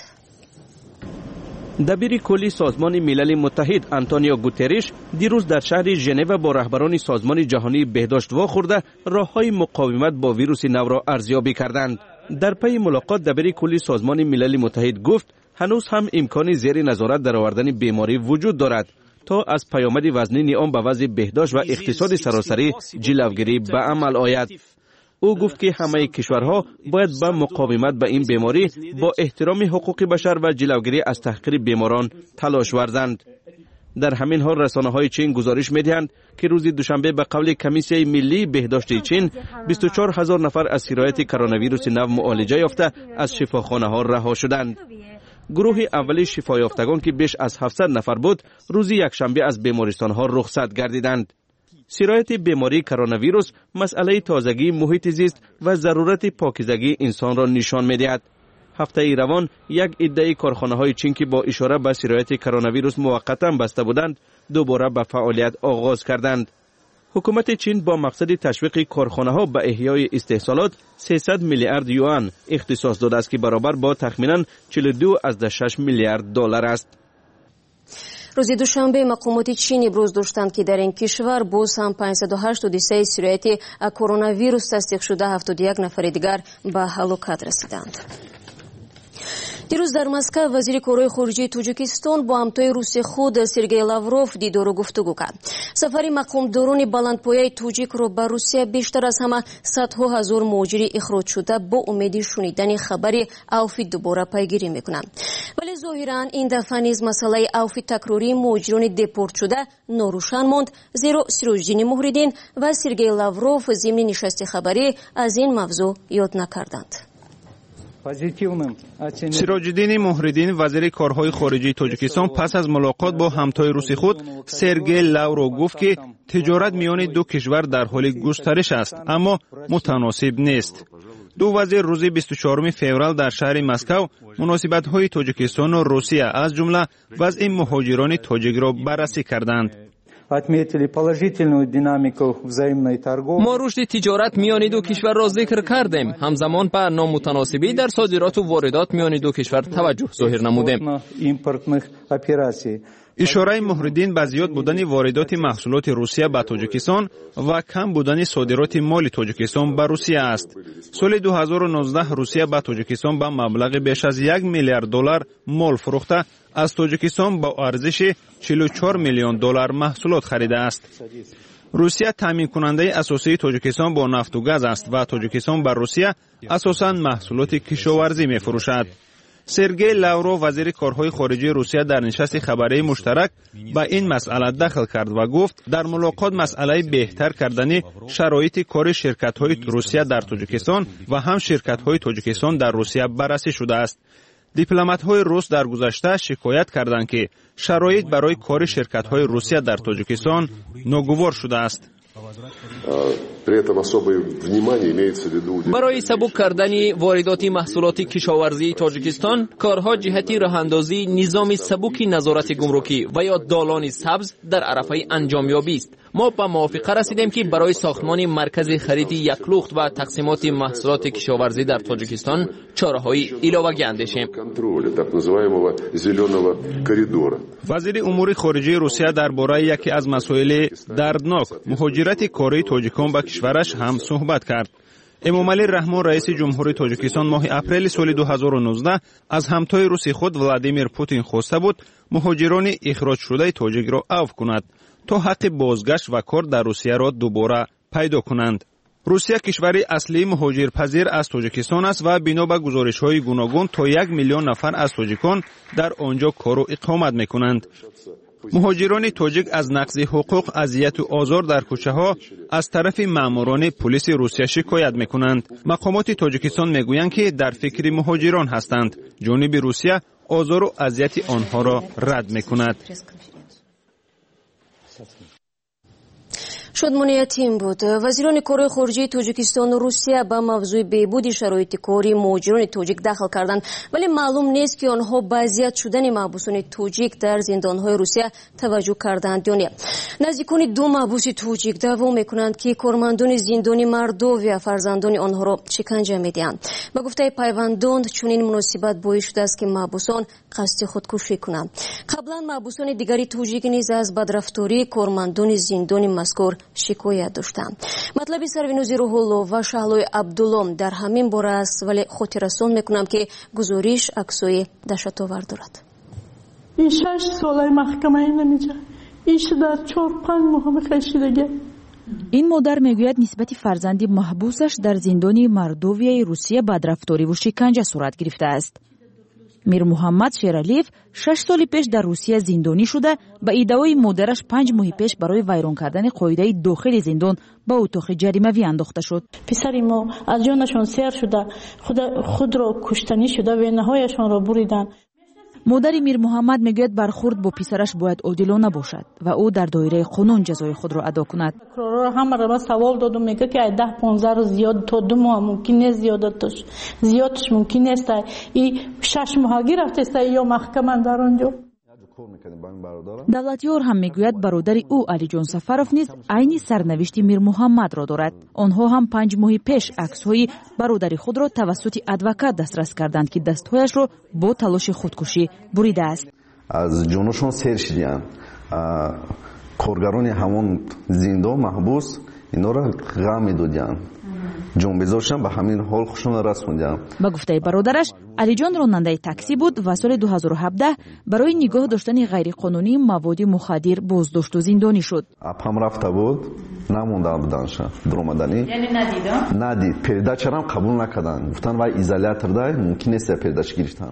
دبیر کلی سازمان ملل متحد آنتونیو گوتریش دیروز در شهر ژنو با رهبران سازمان جهانی بهداشت واخورده راههای مقاومت با ویروس نو را ارزیابی کردند. در پی ملاقات دبیر کلی سازمان ملل متحد گفت هنوز هم امکان زیر نظارت در آوردن بیماری وجود دارد تا از پیامد وزنی آن به وضع بهداشت و اقتصاد سراسری جلوگیری به عمل آید. او گفت که همه کشورها باید به مقاومت به این بیماری با احترام حقوق بشر و جلوگیری از تحقیر بیماران تلاش ورزند. در همین حال رسانه‌های چین گزارش می‌دهند که روز دوشنبه به قول کمیسیون ملی بهداشت چین بیست و چهار هزار نفر از سرایت کرونا ویروس نو معالجه یافته از شفاخانه‌ها رها شدند. گروه اولی شفا یافتگان که بیش از هفتصد نفر بود روز یکشنبه از بیمارستان‌ها رخصت گردیدند. سرایت بیماری کرونا ویروس مسئله تازگی محیط زیست و ضرورت پاکیزگی انسان را نشان می‌دهد. هفته روان یک عده کارخانه‌های چین که با اشاره به سرایت کرونا ویروس موقتا بسته بودند دوباره به فعالیت آغاز کردند. حکومت چین با مقصد تشویق کارخانه‌ها به احیای استحصالات سیصد میلیارد یوان اختصاص داده است که برابر با تخمیناً چهل و دو ممیز شش میلیارد دلار است. روز دوشنبه مقامات چین ابراز داشتند که در این کشور باز هم پانصد و هشتاد و سه سرایت کرونا ویروس تصدیق شده، هفتاد و یک نفر دیگر به هلاکت رسیدند. دیروز در مسکو وزیر کارهای خارجه تاجیکستان با همتای روس خود سرگئی لاوروف دیدار و گفتگو کرد. سفر مقامداران بلندپایه تاجیک را به روسیه بیشتر از همه صدها هزار مهاجر اخراج شده با امید شنیدن خبری عفو دوباره پیگیری میکنند. ولی ظاهرا این دفعه نیز مسئله عفو تکراری مهاجران دپورت شده ناروشن ماند، زیرا سیروجدین محردین و سرگئی لاوروف ضمن نشست خبری از این موضوع یاد نکردند. سیراجدین محردین وزیر کارهای خارجه تاجیکستان پس از ملاقات با همتای روسی خود سرگئی لاوروف گفت که تجارت میان دو کشور در حال گسترش است اما متناسب نیست. دو وزیر روز بیست و چهارم فوریه در شهر مسکو مناسبت‌های تاجیکستان و روسیه از جمله وضع مهاجران تاجیک را بررسی کردند. отметили положительную динамику взаимной торговли. ما رشد تجارت میان دو کشور را ذکر کردیم. همزمان به نامتناسبی در صادرات و واردات میان دو کشور توجه ظاهر نمودیم. импортных операций. ишораи муҳриддин ба зиёд будани воридоти маҳсулоти русия ба тоҷикистон ва кам будани содироти моли тоҷикистон ба русия аст. соли ду ҳазору нуздаҳ русия ба тоҷикистон ба маблағи беш аз як миллиард доллар мол фурӯхта аз тоҷикистон ба арзиши чилу чор миллион доллар маҳсулот харидааст. русия таъминкунандаи асосии тоҷикистон бо нафту газ аст ва тоҷикистон ба русия асосан маҳсулоти кишоварзӣ мефурӯшад. сергей лавров вазири корҳои хориҷии русия дар нишасти хабарии муштарак ба ин масъала дахл кард ва гуфт дар мулоқот масъалаи беҳтар кардани шароити кори ширкатҳои русия дар тоҷикистон ва ҳам ширкатҳои тоҷикистон дар русия баррасӣ шудааст. дипломатҳои рус дар гузашта шикоят карданд ки шароит барои кори ширкатҳои русия дар тоҷикистон ногувор шудааст. барои сабук кардани воридоти маҳсулоти кишоварзии тоҷикистон корҳо ҷиҳати роҳандозии низоми сабуки назорати гумрукӣ ва ё долони сабз дар арафаи анҷомёбист. мо ба мувофиқа расидем ки барои сохтмони маркази хариди яклухт ва тақсимоти маҳсулоти кишоварзӣ дар тоҷикистон чораҳои иловагӣ андешем. вазири умури хориҷии русия дар бораи яке аз масоили дарднок муҳоҷирати кории тоҷикон ба кишвараш ҳам суҳбат кард. эмомалӣ раҳмон раиси ҷумҳурии тоҷикистон моҳи апрели соли ду ҳазору нуздаҳ аз ҳамтои руси худ Владимир Путин хоста буд муҳоҷирони ихроҷшудаи тоҷикро афв кунад то ҳаққи бозгашт ва кор дар русияро дубора пайдо кунанд. русия кишвари аслии муҳоҷирпазир аз тоҷикистон аст ва бино ба гузоришҳои гуногун то як миллион нафар аз тоҷикон дар он ҷо кору иқомат мекунанд. муҳоҷирони тоҷик аз нақзи ҳуқуқ, азияту озор дар кӯчаҳо аз тарафи маъмурони пулиси русия шикоят мекунанд. мақомоти тоҷикистон мегӯянд ки дар фикри муҳоҷирон ҳастанд. ҷониби русия озору азияти онҳоро рад мекунад. шодмониятин буд. вазирони кори хориҷии тоҷикистону русия ба мавзӯи беҳбуди шароити кори муҳоҷирони тоҷик дахл карданд, вале маълум нест ки онҳо ба азият шудани маҳбусони тоҷик дар зиндонҳои русия таваҷҷӯҳ карданд ё не. наздикони ду маҳбуси тоҷик даъво мекунанд ки кормандони зиндони мордовия фарзандони онҳоро шиканҷа медиҳанд. ба гуфтаи пайвандон чунин муносибат боис шудааст ки маҳбусон қасди худкушӣ кунанд. қаблан маҳбусони дигари тоҷик низ аз бадрафтории кормандони зиндони мазкур шикоят доштанд. матлаби сарвинози рӯҳулло ва шаҳлои абдулло дар ҳамин бора аст, вале хотиррасон мекунам ки гузориш аксои даҳшатовар дорад. این شش ساله محکمه نمیجه ایش در چهار پنج ماه میخشیدگه. این مادر میگوید نسبت فرزندی محبوسش در زندانی مردوویای روسیه بدرفتاری و شکنجه صورت گرفته است. میر محمد شیرالیف شش سال پیش در روسیه زندانی شده با ادعای مادرش پنج ماه پیش برای ویران کردن قاعده داخل زندان به اتاق جریمه‌ای انداخته شد. پسر ما از جانشان سیر شده، خود خود را کشتنی شده و نهایشان را بریدند. مادر میر محمد میگوید برخورد با پسرش باید عادلانه باشد و او در دایره قانون جزای خود را ادا کند. پرокурор همه را سوال دادم میگه که ده پانزده روز زیاد تا دو ماه ممکن نیست زیادتش زیادش ممکن نیست. این شش ماه گرفته است یا محکمه در آنجا. давлатёр ҳам мегӯяд бародари ӯ алиҷон сафаров низ айни сарнавишти мир муҳаммадро дорад. онҳо ҳам панҷ моҳи пеш аксҳои бародари худро тавассути адвокат дастрас карданд ки дастҳояшро бо талоши худкушӣ буридааст. аз ҷонашон сер шидиянд. коргарони ҳамон зиндон маҳбус инора ғам медодиянд. ҷонбезоршан ба ҳамин ҳол хушона расондиянд. ба гуфтаи бародараш, алиҷон ронандаи таксӣ буд ва соли ду ҳазору ҳабдаҳ барои нигоҳ доштани ғайриқонунии маводи мухаддир боздошту зиндонӣ шуд. апам рафта буд, намонда буданша даромаданӣ. яъне надидон? надид. передачарам қабул накарданд. гуфтанд вай изоляторда мумкин нест передача гирифтанд.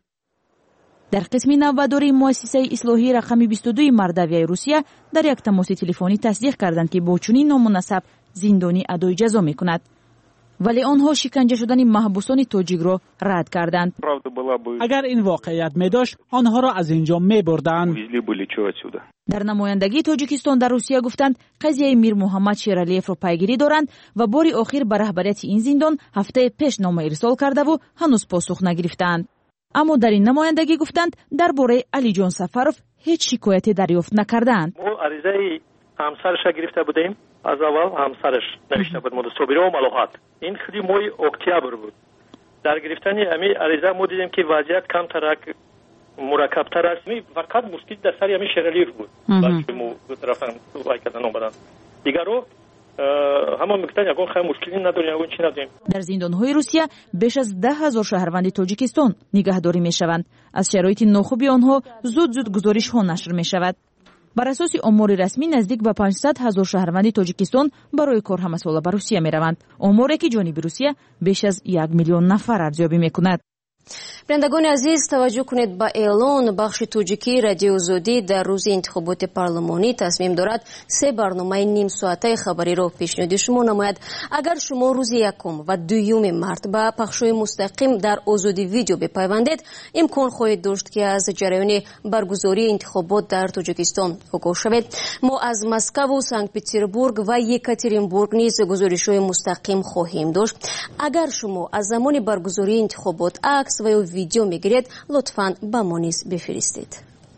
дар қисми навбадори муассисаи ислоҳии рақами бисту дуи мордовияи русия дар як тамоси телефонӣ тасдиқ карданд ки бо чунин номунасаб зиндонӣ адои ҷазо мекунад. вале онҳо шиканҷа шудани маҳбусони тоҷикро рад карданд. агар ин воқеият медошт, онҳоро аз ин ҷо мебурданд. дар намояндагии тоҷикистон дар русия гуфтанд қазияи мир муҳаммад шералиевро пайгирӣ доранд ва бори охир ба раҳбарияти ин зиндон ҳафтаи пеш нома ирсол кардаву ҳанӯз посух нагирифтаанд. аммо дар ин намояндагӣ гуфтанд дар бораи алиҷон сафаров هیچ شکایتی دریافت نکردند. ما عریضه همسرش گرفته بودیم. از اول همسرش نوشته بود مورد صبیره و ملاحات. این خیلی مای اکتبر بود. در گرفتن امی عریضه ما دیدیم که وضعیت کم ترک مرکب تر است. می فقط مشکل در سر امی شرلیف بود. بچه مو طرفن وای کردن اومدن. دیگر رو همه میگفتن یکون خیلی مشکلی نداریم یکون چی نداریم. در زندان‌های روسیه بیش از ده هزار شهروند تاجیکستان نگهداری میشوند. از شرایط ناخوب آنها زود زود گزارش‌ها نشر میشود. بر اساس آمار رسمی نزدیک به پانصد هزار شهروند تاجیکستان برای کار همساله به روسیه میروند. آماری که جانب روسیه بیش از یک میلیون نفر ارزیابی میکند. بینندگان عزیز توجه کنید به اعلان بخش توجیکی رادیو آزادی در روز انتخابات پارلمانی تصمیم دارد سه برنامه نیم ساعته خبری را پیشنهاد شما نماید. اگر شما روز یکم و دوم مارس به پخش‌های مستقیم در آزادی ویدیو بپیوندید امکان خواهید داشت که از جریان برگزاری انتخابات در تاجیکستان آگاه شوید. ما از مسکو و سنت پترزبورگ و یکاترینبورگ نیز گزارش‌های مستقیم خواهیم داشت. اگر شما از زمان برگزاری انتخابات عکس و یا ویدیو میگیرید لطفاً به ما نیز بفرستید.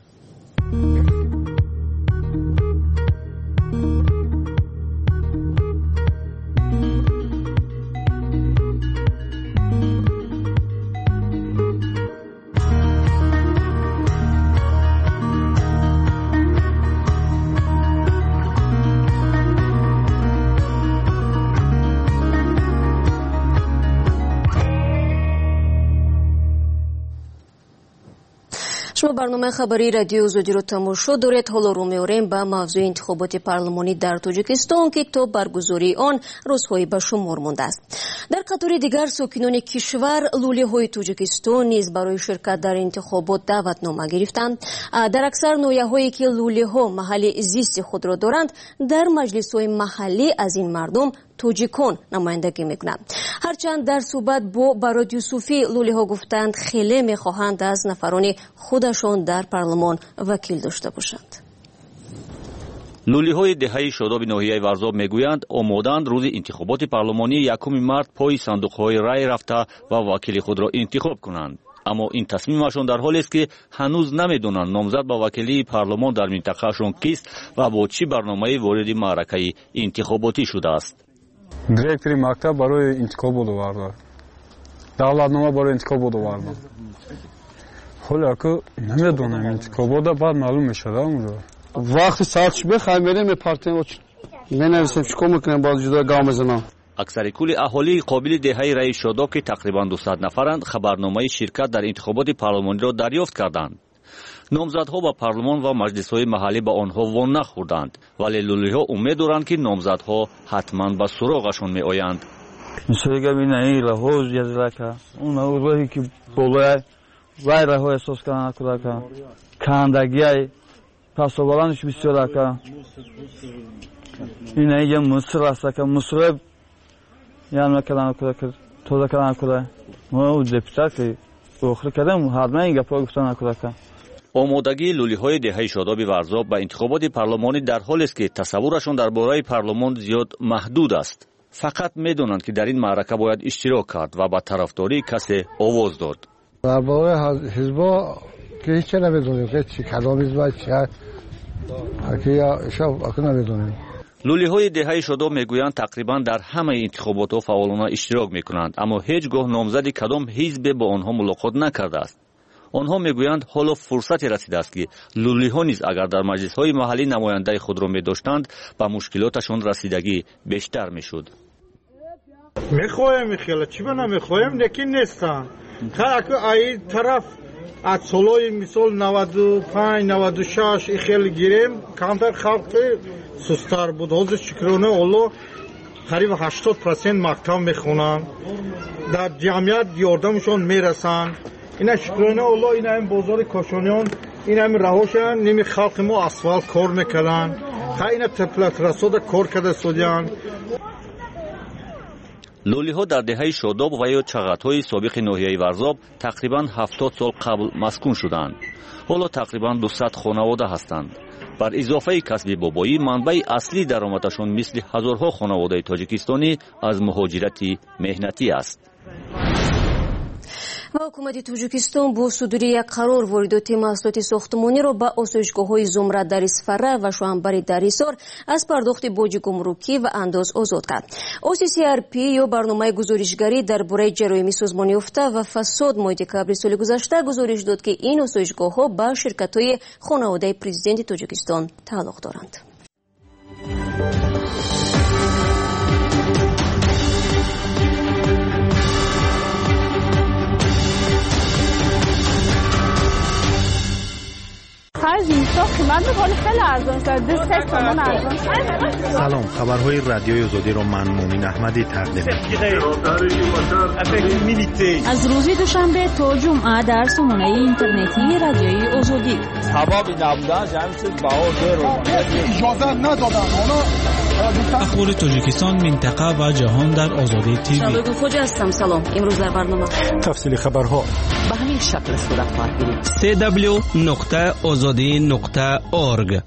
شما برنامه خبری رادیو آزادی رو تماشا دارید. حالا رو می‌آوریم به موضوع انتخابات پارلمانی در تاجیکستان که تا برگزاری آن روزهای به شمار مانده است. در قطار دیگر ساکنان کشور لوله‌های تاجیکستان نیز برای شرکت در انتخابات دعوتنامه گرفتند. در اکثر ناحیه‌هایی که لوله‌ها محل زیست خود را دارند در مجلس‌های محلی از این مردم توجیکان نمایندگی میکنند. هرچند در صحبت با براد یوسفی لوله‌ها گفتند خیلی میخواهند از نفران خودشان در پارلمان وکیل داشته باشند. لوله‌های دهه شاداب ناحیه ورزاب میگویند آمادند روز انتخابات پارلمانی یکم مارس پای صندوق‌های رای رفته و وکیل خود را انتخاب کنند. اما این تصمیمشان در حالی است که هنوز نمیدونند نامزد به وکیلی پارلمان در منطقهشان کیست و با چه برنامه‌ای وارد معرکه انتخاباتی شده است. دиректори мактаб барои интихоб буд оварда. Давлатнома барои интихоб буд оварда. ҳоле ки намедонам интихобота баъд маълум мешуда онҷо. вақти саъатш бихаем мерем партияо менависем чикор мекунем баъд ҷудо гам мезанам. аксари кули аҳолии қобили деҳаи раи шодоб ки тақрибан дусад нафаранд хабарномаи ширкат дар интихоботи парлумониро дарёфт карданд. номзадҳо ба парлумон ва маҷлисҳои маҳаллӣ ба онҳо вон нахӯрданд, вале лулиҳо умед доранд ки номзадҳо ҳатман ба суроғашон меоянд. мисолига бинаи раҳо язрака он роҳи ки болояй вай раҳо эҳсос кардан кудака кандагияй пасобаланш бисёрака бинаи я муср астака мусре яна кардан кудака тоза кардан куда мо депутат ки охир кардам ҳадма ин гапро гуфтан кудака. омодагии лулиҳои деҳаи шодоби варзоб ба интихоботи парлумонӣ дар ҳоле аст ки тасаввурашон дар бораи парлумон зиёд маҳдуд аст. фақат медонанд ки дар ин маърака бояд иштирок кард ва ба тарафдории касе овоз дод. дар бораи ҳизбо ки ҳеҷ намедонем чи кадом ҳизба чи ки намедонем. лулиҳои деҳаи шодоб мегӯянд тақрибан дар ҳамаи интихоботҳо фаъолона иштирок мекунанд, аммо ҳеҷ гоҳ номзади кадом ҳизбе бо онҳо мулоқот накардааст. онҳо мегӯянд ҳоло фурсате расидааст ки лулиҳо низ агар дар маҷлисҳои маҳаллӣ намояндаи худро медоштанд ба мушкилоташон расидагӣ бештар мешуд. мехоҳем ихела чӣ ба намехоҳем лекин нестан так ай тараф аз солҳои мисол наваду панҷ наваду шаш ихел гирем камтар халқи сустар буд. ҳозир шукрона олло қариб ҳаштод процент мактаб мехонанд, дар ҷамъият ёрдамшон мерасанд. ина шукрона олло ина ҳам бозори кошониён ин ҳам раҳошанд ними халқи мо асфалт кор мекарданд ха ина теплотрасода кор карда содиянд. лулиҳо дар деҳаи шодоб ва ё чағатҳои собиқи ноҳияи варзоб тақрибан ҳафтод сол қабл маскун шуданд. ҳоло тақрибан дусад хонавода ҳастанд. бар изофаи касби бобоӣ манбаи аслии даромадашон мисли ҳазорҳо хонаводаи тоҷикистонӣ аз муҳоҷирати меҳнатӣ аст. و حکومت توجیکستان با صدور یک قرار واردات محصولات ساختمانی را به آسایشگاه‌های زمرد در اصفره و شوانبری در ایسار از پرداخت باج گمرکی و انداز آزاد کرد. او سی سی آر پی یا برنامه گزارشگری درباره جرایم سازمان یافته و فساد ماه دکامبر سال گذشته گزارش داد که این آسایشگاه‌ها به شرکت‌های خانواده پرزیدنت توجیکستان تعلق دارند. سلام، خبرهای رادیوی آزادی را من مومن احمدی تقدیم می‌کنم. از روز دوشنبه تا جمعه در سامانه اینترنتی رادیوی آزادی. سبب نبودن جمع چیز باور رو اجازه ندادن. اخبار تاجیکستان، منطقه و جهان در آزادی تیوی. شبکه فوج هستم. سلام. امروز در برنامه تفصیل خبرها به همین شکل صورت خواهد گرفت. سی دبلیو نقطه آزادی نقطه اورگ.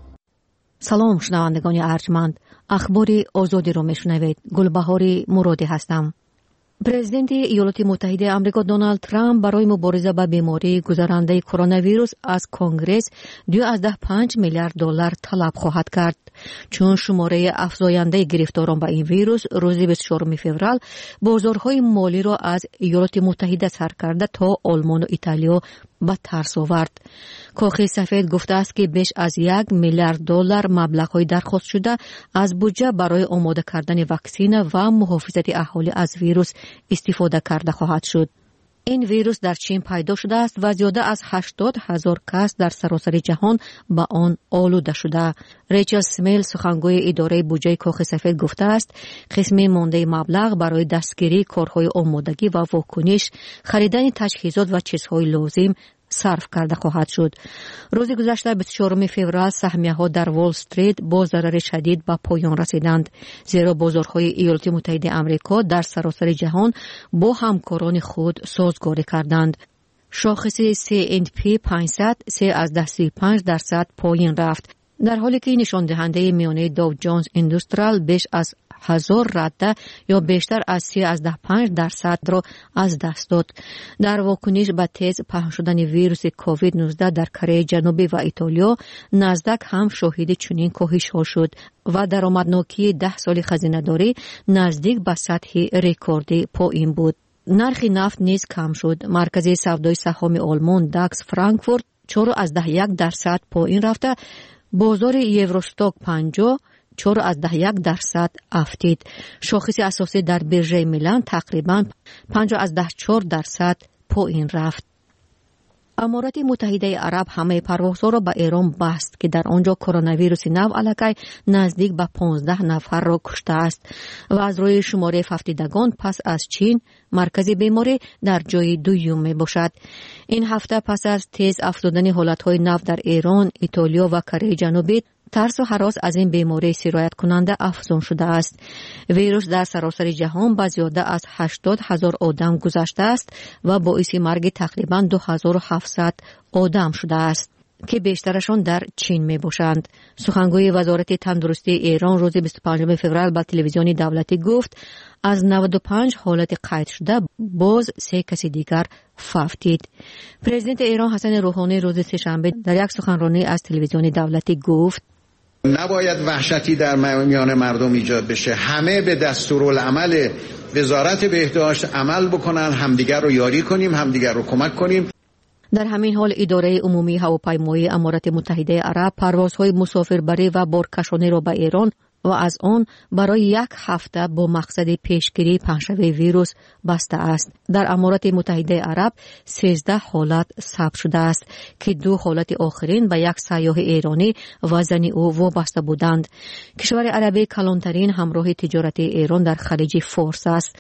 سلام شنوندگان ارجمند، اخبار آزادی رو میشنوید. گلبهار مرادی هستم. پرزیدنت ایالات متحده آمریکا دونالد ترامپ برای مبارزه با بیماری گذرانده کرونا ویروس از کنگرس دو ازده پنج میلیارد دلار طلب خواهد کرد، چون شماره افزاینده گرفتاران با این ویروس روز بیست و چهارم فوریه بازارهای مالی را از ایالات متحده سر کرده تا آلمان و ایتالیا به ترس آورد. کاخ سفید گفته است که بیش از یک میلیارد دلار مبلغ‌های درخواست شده از بودجه برای آماده کردن واکسن و محافظت اهالی از ویروس استفاده کرده خواهد شد. این ویروس در چین پیدا شده است و زیاده از هشتاد هزار کس در سراسر جهان با آن آلوده شده. ریچل سمیل سخنگوی اداره بودجه کاخ سفید گفته است قسمی مانده مبلغ برای دستگیری کارهای آمادگی و واکنش، خریدن تجهیزات و چیزهای لازم صرف کرده خواهد شد. روز گذشته بیست و چهارم فوریه سهمیه‌ها در وال استریت با ضرر شدید به پایان رسیدند، زیرا بازارهای ایالات متحده آمریکا در سراسر جهان با همکاران خود سازگاری کردند. شاخص سی اند پی پانصد سه ازده سی و پنج درصد پایین رفت، در حالی که نشان دهنده میانه داو جونز اندستریال بیش از هزار رده یا بیشتر از سه ازده پنج درصد را از دست داد. در واکنش به تیز پهن شدن ویروس کووید نوزده در کره جنوبی و ایتالیا، نزدک هم شاهد چنین کاهش ها شد و درآمدناکی ده سال خزینه‌داری نزدیک به سطح رکوردی پایین بود. نرخ نفت نیز کم شد. مرکز سودای سهام آلمان داکس فرانکفورت چهار ازده یک درصد پایین رفته، بازار یوروستاک پنجاه چهار ازده یک درصد افتید. شاخص اساسی در بیرژه میلان تقریباً پنج ازده چهار درصد پایین رفت. امارات متحده عرب همه پروازها را به ایران بست که در آنجا کرونا ویروس نو الکی نزدیک به پانزده نفر را کشته است و از روی شماره ففتیدگان پس از چین مرکز بیماری در جای دوم می باشد. این هفته پس از تیز افزودن حالتهای نو در ایران، ایتالیا و کره جنوبی، ترس و هراس از این بیماری سرایت کننده افزون شده است. ویروس در سراسر جهان به زیاده از هشتاد هزار آدم گذشته است و باعث مرگ تقریباً دو هزار و هفتصد آدم شده است که بیشترشان در چین می باشند. سخنگوی وزارت تندرستی ایران روز بیست و پنجم فوریه به تلویزیون دولتی گفت از نود و پنج حالت قید شده باز سه کسی دیگر فوتید. پرزیدنت ایران حسن روحانی روز سه‌شنبه در یک سخنرانی از تلویزیون دولتی گفت نباید وحشتی در میان مردم ایجاد بشه. همه به دستورالعمل وزارت بهداشت عمل بکنن، همدیگر رو یاری کنیم، همدیگر رو کمک کنیم. در همین حال اداره عمومی هواپیمایی امارات متحده عرب پروازهای مسافربری و بارکشانی را به ایران و از آن برای یک هفته با مقصد پیشگیری پنجشنبه ویروس بسته است. در امارات متحده عرب سیزده حالت ثبت شده است که دو حالت آخرین به یک سیاح ایرانی و زن او وابسته بودند. کشور عربی کلانترین همراه تجارتی ایران در خلیج فارس است.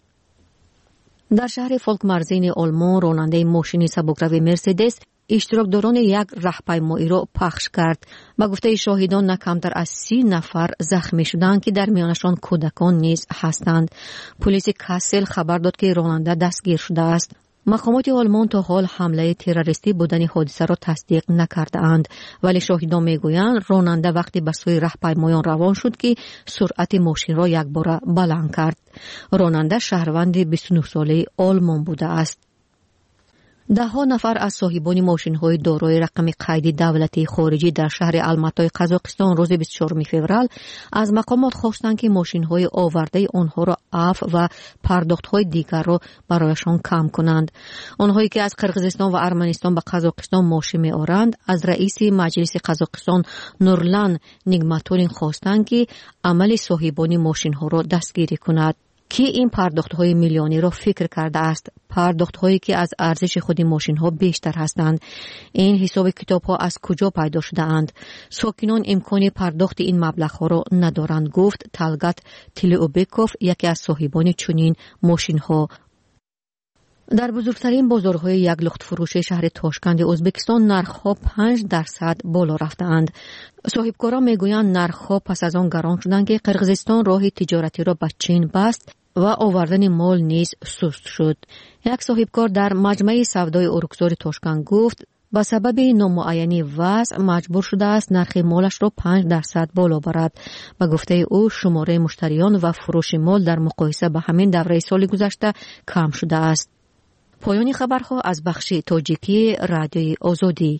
در شهر فولک مرزین آلمان راننده ماشین سبکروی مرسدس اشتراکداران یک راهپیمایی را پخش کرد. با گفته شاهدان نه کمتر از سی نفر زخمی شدند که در میانشان کودکان نیز هستند. پلیس کاسل خبر داد که راننده دستگیر شده است. مقامات آلمان تا حال حمله تروریستی بودن حادثه را تصدیق نکرده اند، ولی شاهدان میگویند راننده وقتی به سوی راهپیمایان روان شد که سرعت ماشین را یک باره بلند کرد. راننده شهروند بیست و نه ساله آلمان بوده است. دهها نفر از صاحبان ماشین‌های دارای رقم قیدی دولتی خارجی در شهر الماتای قزاقستان روز بیست و چهارم فوریه از مقامات خواستند که ماشین‌های آورده آنها را عفو و پرداخت‌های دیگر را برایشان کم کنند. آنهایی که از قرقیزستان و ارمنستان به قزاقستان ماشین می‌آورند از رئیس مجلس قزاقستان نورلان نیگماتولین خواستند که عمل صاحبان ماشین‌ها را دستگیری کند. که این پرداخت‌های میلیونی را فکر کرده است، پرداخت‌هایی که از ارزش خود ماشین‌ها بیشتر هستند. این حساب کتاب‌ها از کجا پیدا شده اند؟ ساکنان امکان پرداخت این مبلغ‌ها را ندارند، گفت تالگات تلیوبکوف، یکی از صاحبان چنین ماشین‌ها. در بزرگترین بازارهای یک لخت فروش شهر تاشکند ازبکستان نرخ‌ها پنج درصد بالا رفتند. صاحبکاران میگویند نرخ‌ها پس از آن گران شدند که قرقیزستان راه تجارتی را به چین بست و آوردن مال نیز سست شد. یک صاحبکار در مجمع سودای اورکزار تاشکند گفت با سبب نامعینی وضع مجبور شده است نرخ مالش را پنج درصد بالا برد. به گفته او شماره مشتریان و فروش مال در مقایسه با همین دوره سال گذشته کم شده است. پایان خبرها از بخش تاجیکی رادیوی آزادی.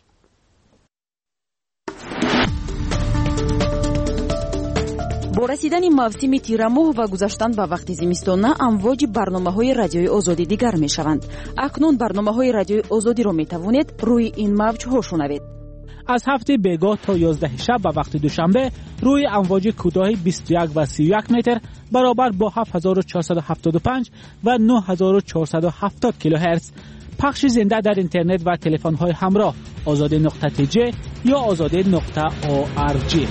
با رسیدن موسم تیرماه و گذشتن به وقت زمستانه امواج برنامه‌های رادیوی آزادی دیگر می‌شوند. اکنون برنامه‌های رادیوی آزادی را می‌توانید روی این موج‌ها شنوید. از هفته بیگاه تا یازده شب به وقت دوشنبه روی امواج کوتاه بیست و یک و سی و یک متر برابر با هفت هزار و چهارصد و هفتاد و پنج و نه هزار و چهارصد و هفتاد کیلوهرتز پخش زنده در اینترنت و تلفن‌های همراه آزاده نقطه تی جی یا آزاده نقطه او آر جی.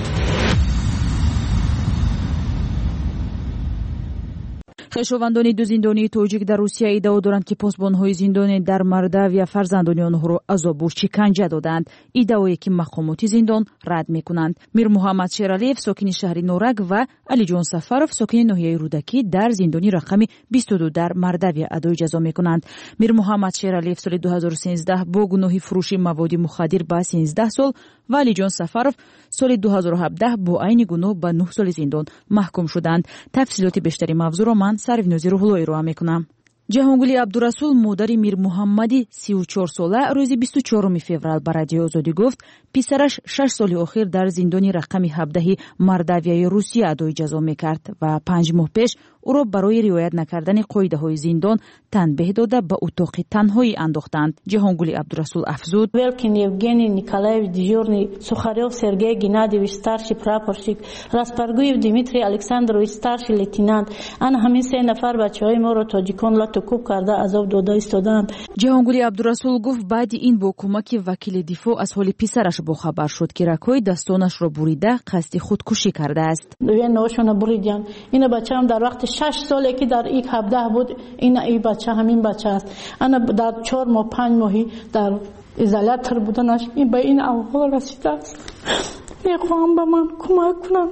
خویشاوندان دو زندانی تاجیک در روسیه ادعا دارند که پاسبان‌های زندان در مردویا فرزندان آنها را عذاب و شکنجه دادند. ادعایی که مقامات زندان رد می‌کنند. میر محمد شیرالیف ساکن شهر نورک و علی جان سفرов ساکن ناحیه رودکی در زندانی رقم بیست و دو در مردویا ادای جزا می‌کنند. میر محمد شیرالیف سال دو هزار و سیزده با گناه فروش مواد مخدر به سیزده سال و علی جان سفرов سال دو هزار و هفده با عین گناه به نه سال زندان محکوم شدند. تفصیلات بیشتری موضوع را من سروینوزی روحلوی رو میکنم. جهانگلی عبدالرسول مادر میر محمدی سی و چهار ساله روز بیست و چهارم فوریه به رادیو آزادی گفت پسرش شش سال اخیر در زندان رقم هفده مردویای روسیه ادای جزا میکرد و پنج ماه پیش او را برای رعایت نکردن قاعده های زندان تنبیه داده به اتاق تنهایی انداختند. جهانگلی عبدالرسول افزود: Велкин Евгений Николаевич дежурный, Сухарев Сергей Геннадьевич старший прапорщик, Распаргуев Дмитрий Александрович старший лейтенант. آن همین سه نفر بچهای ما را تاجیکان لاتوکوب کرده عذاب داده ایستادند. جهانگلی عبدالرسول گفت بعد این با کمک وکیل دفاع از حال پسرش با خبر شد که رکای دستانش را بریده قصد خودکشی کرده است. نوشون بریدن. این بچه‌ام در وقت شش ساله که در یک هفده بود این ای بچه همین بچه است. انا در چهار ماه پنج ماهی در ازالت بودنش این به این احوال رسیده است. میخوام به من کمک کنم.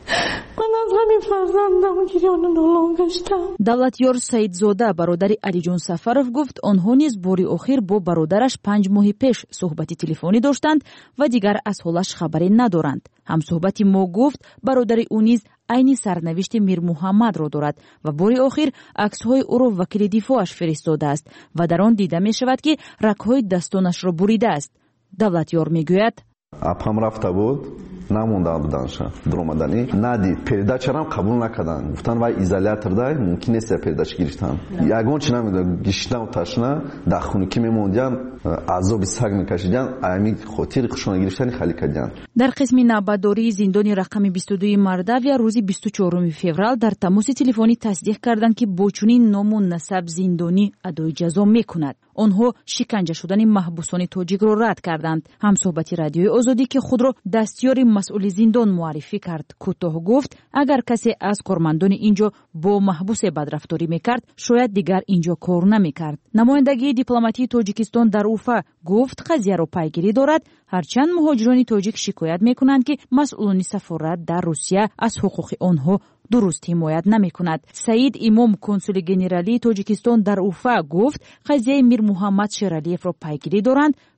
من از همین فرزندم گریان نالان گشتم. دولتیار سیدزاده برادر علی جان سفرов گفت آنها نیز باری آخر با برادرش پنج ماه پیش صحبت تلفنی داشتند و دیگر از حالش خبری ندارند. هم صحبتی ما گفت برادر او نیز عین سرنوشت میر محمد را دارد و باری آخر عکس‌های او را وکیل دفاعش فرستاده است و در آن دیده می شود که رگ‌های دستانش را بریده است. دولتیار میگوید اپم رفته بود نمونده بودنش درآمدنی ندید передачаram قبول نکردن گفتن وای ایزولاتوردا ممکن نیست передача گرفتن یگان چی نمیدونم گشتن و تشنه در خونگی میموندن عذاب سگ میکشیدن امی خاطر خشونه گرفتن خالی کردن. در قسم نبرداری زندان رقم بیست و دو مردویا روز بیست و چهارم فوریه در تماس تلفنی تصدیق کردند که با چنین نام و نسب زندانی ادای جزا میکند. آنها شکنجه شدن محبوسان تاجیک را رد کردند. همصحبت رادیوی آزادی که خود را دستیار مسئول زندان معرفی کرد کوتاه گفت اگر کسی از کارمندان اینجا با محبوس بدرفتاری میکرد شاید دیگر اینجا کار نمیکرد. نمایندگی دیپلماتی تاجیکستان در اوفا گفت قضیه را پیگیری دارد هرچند مهاجران تاجیک شکایت میکنند که مسئولان سفارت در روسیه از حقوق آنها درست حمایت نمی کند. سعید امام کنسول گنرالی تاجیکستان در اوفا گفت قضیه میر محمد شیرالیف را پیگیری دارند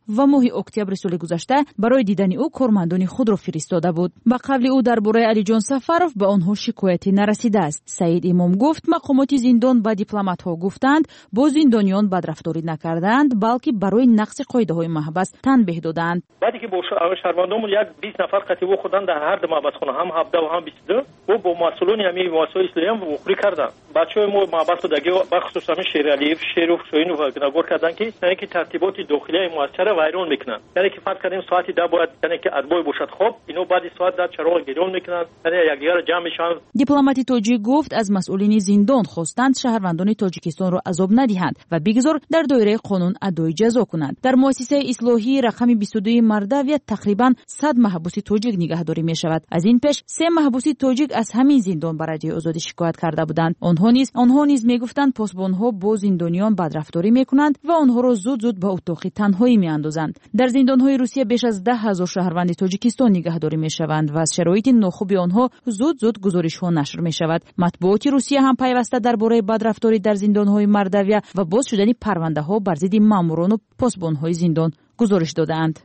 و ماه اکتبر سال گذشته برای دیدن او کارمندان خود را فرستاده بود. به قول او درباره علی جان سفرов به آنها شکایتی نرسیده است. سعید امام گفت مقامات زندان به دیپلمات‌ها گفتند با زندانیان بدرفتاری نکردند، بلکه برای نقض قاعده‌های محبس تنبیه دادند. بعدی که با شهروندان یک بیست نفر قطعی خودند در هر دو محبس خانه هم هفده و هم بیست و دو و با مسئولان همین واسه اسلام وقوعی کردند. بچه‌های ما محبس دادگی بخصوص همین شیر علیف شیروف شوین و نگور کردند که یعنی که ترتیبات داخلی مؤسسه ویران میکنند. یعنی که فرض کنیم ساعتی ده باید یعنی که ادبای باشد خوب اینو بعد ساعت ده چراغ گیرون میکنند، یعنی یکدیگر جمع میشن. دیپلمات تاجیک گفت از مسئولین زندان خواستند شهروندان تاجیکستان را عذاب ندهند و بگذار در دایره قانون ادای جزا کنند. در مؤسسه اصلاحی رقم بیست و دو مردویت تقریبا صد محبوس تاجیک نگهداری می شود. از این پیش سه محبوس تاجیک از همین زندان برای آزادی شکایت کرده بودند. آنها نیز آنها نیز میگفتند پاسبان‌ها با زندانیان بدرفتاری میکنند و آنها را زود زود به اتاق تنهایی میاندازند. در زندان‌های روسیه بیش از ده هزار شهروند تاجیکستان نگهداری میشوند و از شرایط ناخوب آنها زود زود گزارش‌ها نشر میشود. مطبوعات روسیه هم پیوسته درباره بدرفتاری در زندان‌های مردویه و باز شدن پرونده‌ها بر ضد ماموران و پاسبان‌های زندان گزارش دادند.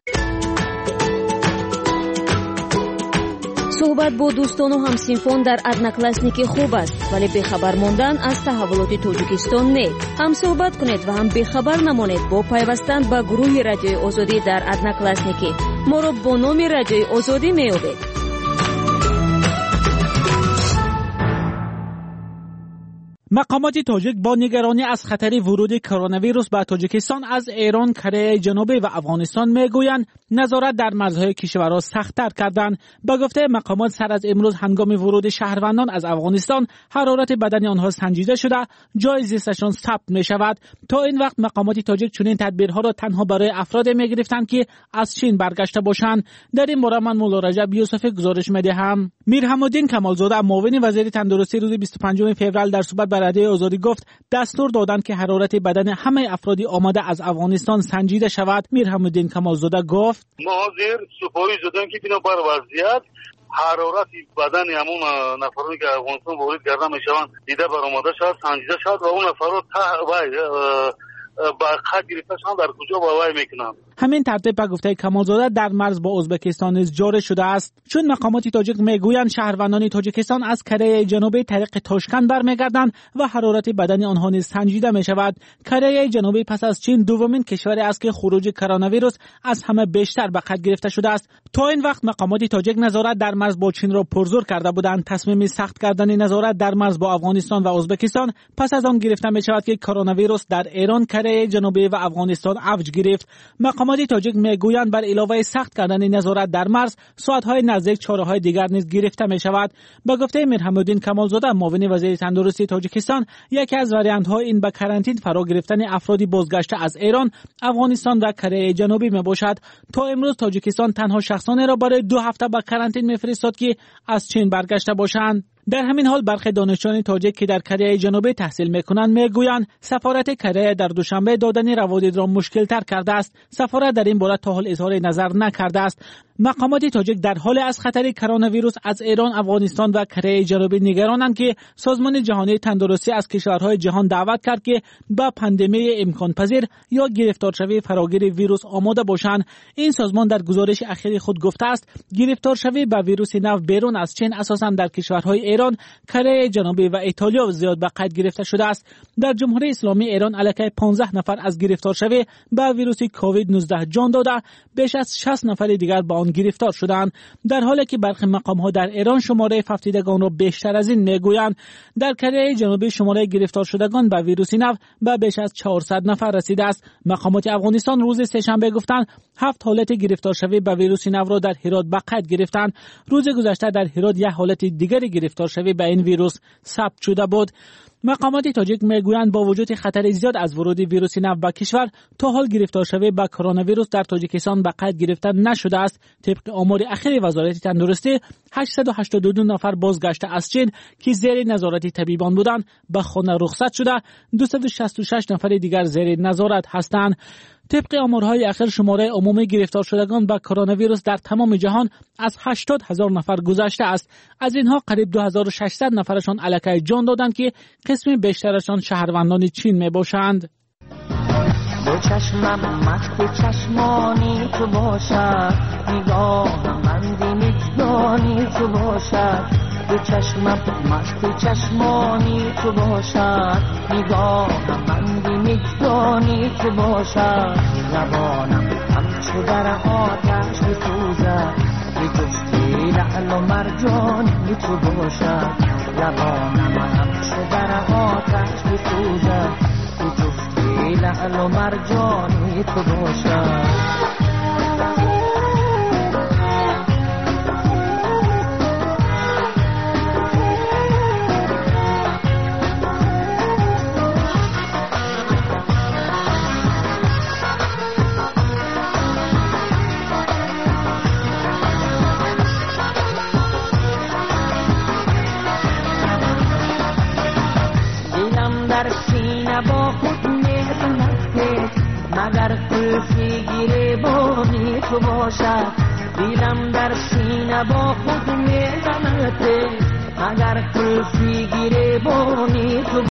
صحبت با دوستان و همسینفان در ادناکلاسنیکی خوب است، ولی بخبر ماندن از تحولات تاجیکستان نه. هم صحبت کنید و هم بخبر نمانید با پیوستن به گروه رادیوی آزادی در ادناکلاسنیکی. ما را با نام رادیوی آزادی می‌یابید. مقامات تاجیک با نگرانی از خطر ورود کرونا ویروس به تاجیکستان از ایران، کره جنوبی و افغانستان میگویند نظارت در مرزهای کشورها سخت‌تر کردند. با گفته مقامات سر از امروز هنگام ورود شهروندان از افغانستان حرارت بدن آنها سنجیده شده، جای زیستشان ثبت می شود. تا این وقت مقامات تاجیک چنین تدبیرها را تنها برای افراد می گرفتند که از چین برگشته باشند. در این باره من مولا رجب یوسفی گزارش می‌دهم. میرحم‌الدین کمالزاده معاون وزیر تندرستی روز بیست و پنجم فوریه در صحبت با رادیوی آزادی گفت دستور دادند که حرارت بدن همه افرادی آمده از افغانستان سنجیده شود. میرحم‌الدین کمالزاده گفت ما حاضر سپاری شدیم که بنابر وضعیت حرارت بدن همون نفرانی که افغانستان وارد کرده میشوند دیده برآمده شود، سنجیده شود و اون افراد با خط گرفتهشان در کجا با وای میکنند. همین ترتیب به گفته کمالزاده در مرز با ازبکستان نیز جاری شده است. چون مقامات تاجیک میگویند شهروندان تاجیکستان از کره جنوبی طریق تاشکند برمیگردند و حرارت بدن آنها نیز سنجیده می شود. کره جنوبی پس از چین دومین کشوری است که خروج کرونا ویروس از همه بیشتر به خط گرفته شده است. تا این وقت مقامات تاجیک نظارت در مرز با چین را پرزور کرده بودند. تصمیم سخت کردن نظارت در مرز با افغانستان و ازبکستان پس از آن گرفته می شود که کرونا ویروس در ایران، کره جنوبی و افغانستان اوج گرفت. مقامات تاجیک میگویند بر علاوه سخت کردن نظارت در مرز، ساعت‌های نزدیک چاره‌های دیگر نیز گرفته می‌شود. با گفته میرحم‌الدین کمالزاده معاون وزیر تندرستی تاجیکستان، یکی از واریانت‌ها این به کرانتین فرا گرفتن افرادی بازگشته از ایران، افغانستان و کره جنوبی میباشد. تا امروز تاجیکستان تنها شخصانی را برای دو هفته به کرانتین میفرستاد که از چین برگشته باشند. در همین حال برخی دانشجویان تاجیک که در کره جنوبی تحصیل میکنند میگویند سفارت کره در دوشنبه دادن روادید را مشکل تر کرده است. سفارت در این باره تا حال اظهار نظر نکرده است. مقامات تاجیک در حال از خطر کرونا ویروس از ایران، افغانستان و کره جنوبی نگرانند که سازمان جهانی تندرستی از کشورهای جهان دعوت کرد که با پاندمی امکان پذیر یا گرفتارشوی فراگیر ویروس آماده باشند. این سازمان در گزارش اخیر خود گفته است گرفتارشوی به ویروس نو بیرون از چین اساساً در کشورهای ایران، کره جنوبی و ایتالیا زیاد به قید گرفته شده است. در جمهوری اسلامی ایران علاوه پانزده نفر از گرفتارشوی به ویروس کووید نوزده جان داده، بیش از شصت نفر دیگر با آن گرفتار شدند. در حالی که برخی مقام‌ها در ایران شماره ففتیدگان را بیشتر از این میگویند. در کره جنوبی شماره گرفتار شدگان به ویروس نو به بیش از چهارصد نفر رسیده است. مقامات افغانستان روز سه‌شنبه گفتند هفت حالت گرفتارشوی به ویروس نو را در هرات به قید گرفتند. روز گذشته در هرات یک حالت دیگر گرفتارشوی به این ویروس ثبت شده بود. مقامات تاجیک میگویند با وجود خطر زیاد از ورود ویروس نو به کشور، تا حال گرفتارشوی به کرونا ویروس در تاجیکستان به قید گرفته نشده است. طبق آمار اخیر وزارت تندرستی، هشتصد و هشتاد و دو نفر بازگشته از چین که زیر نظارت طبیبان بودند به خانه رخصت شده، دویست و شصت و شش نفر دیگر زیر نظارت هستند. طبق آمارهای اخیر شماره عمومی گرفتار شدگان به کرونا ویروس در تمام جهان از هشتاد هزار نفر گذشته است. از اینها قریب دو هزار و ششصد نفرشان الکی جان دادند که قسم بیشترشان شهروندان چین می باشند. چشمم مست چشمانی تو باشد نگاهم بندی میزبانی تو باشد دو چشمم مست چشمانی تو باشد نگاهم بندی میزبانی تو باشد لبانم همچو در آتش بسوزد به جفتی لعل و مرجانی تو باشد لبانم همچو در آتش بسوزد به جفتی لعل و مرجانی تو باشد با خود میزنه مگر قلفی گریبانی تو باشد دیلم در سینه با خود میزنه مگر قلفی گریبانی تو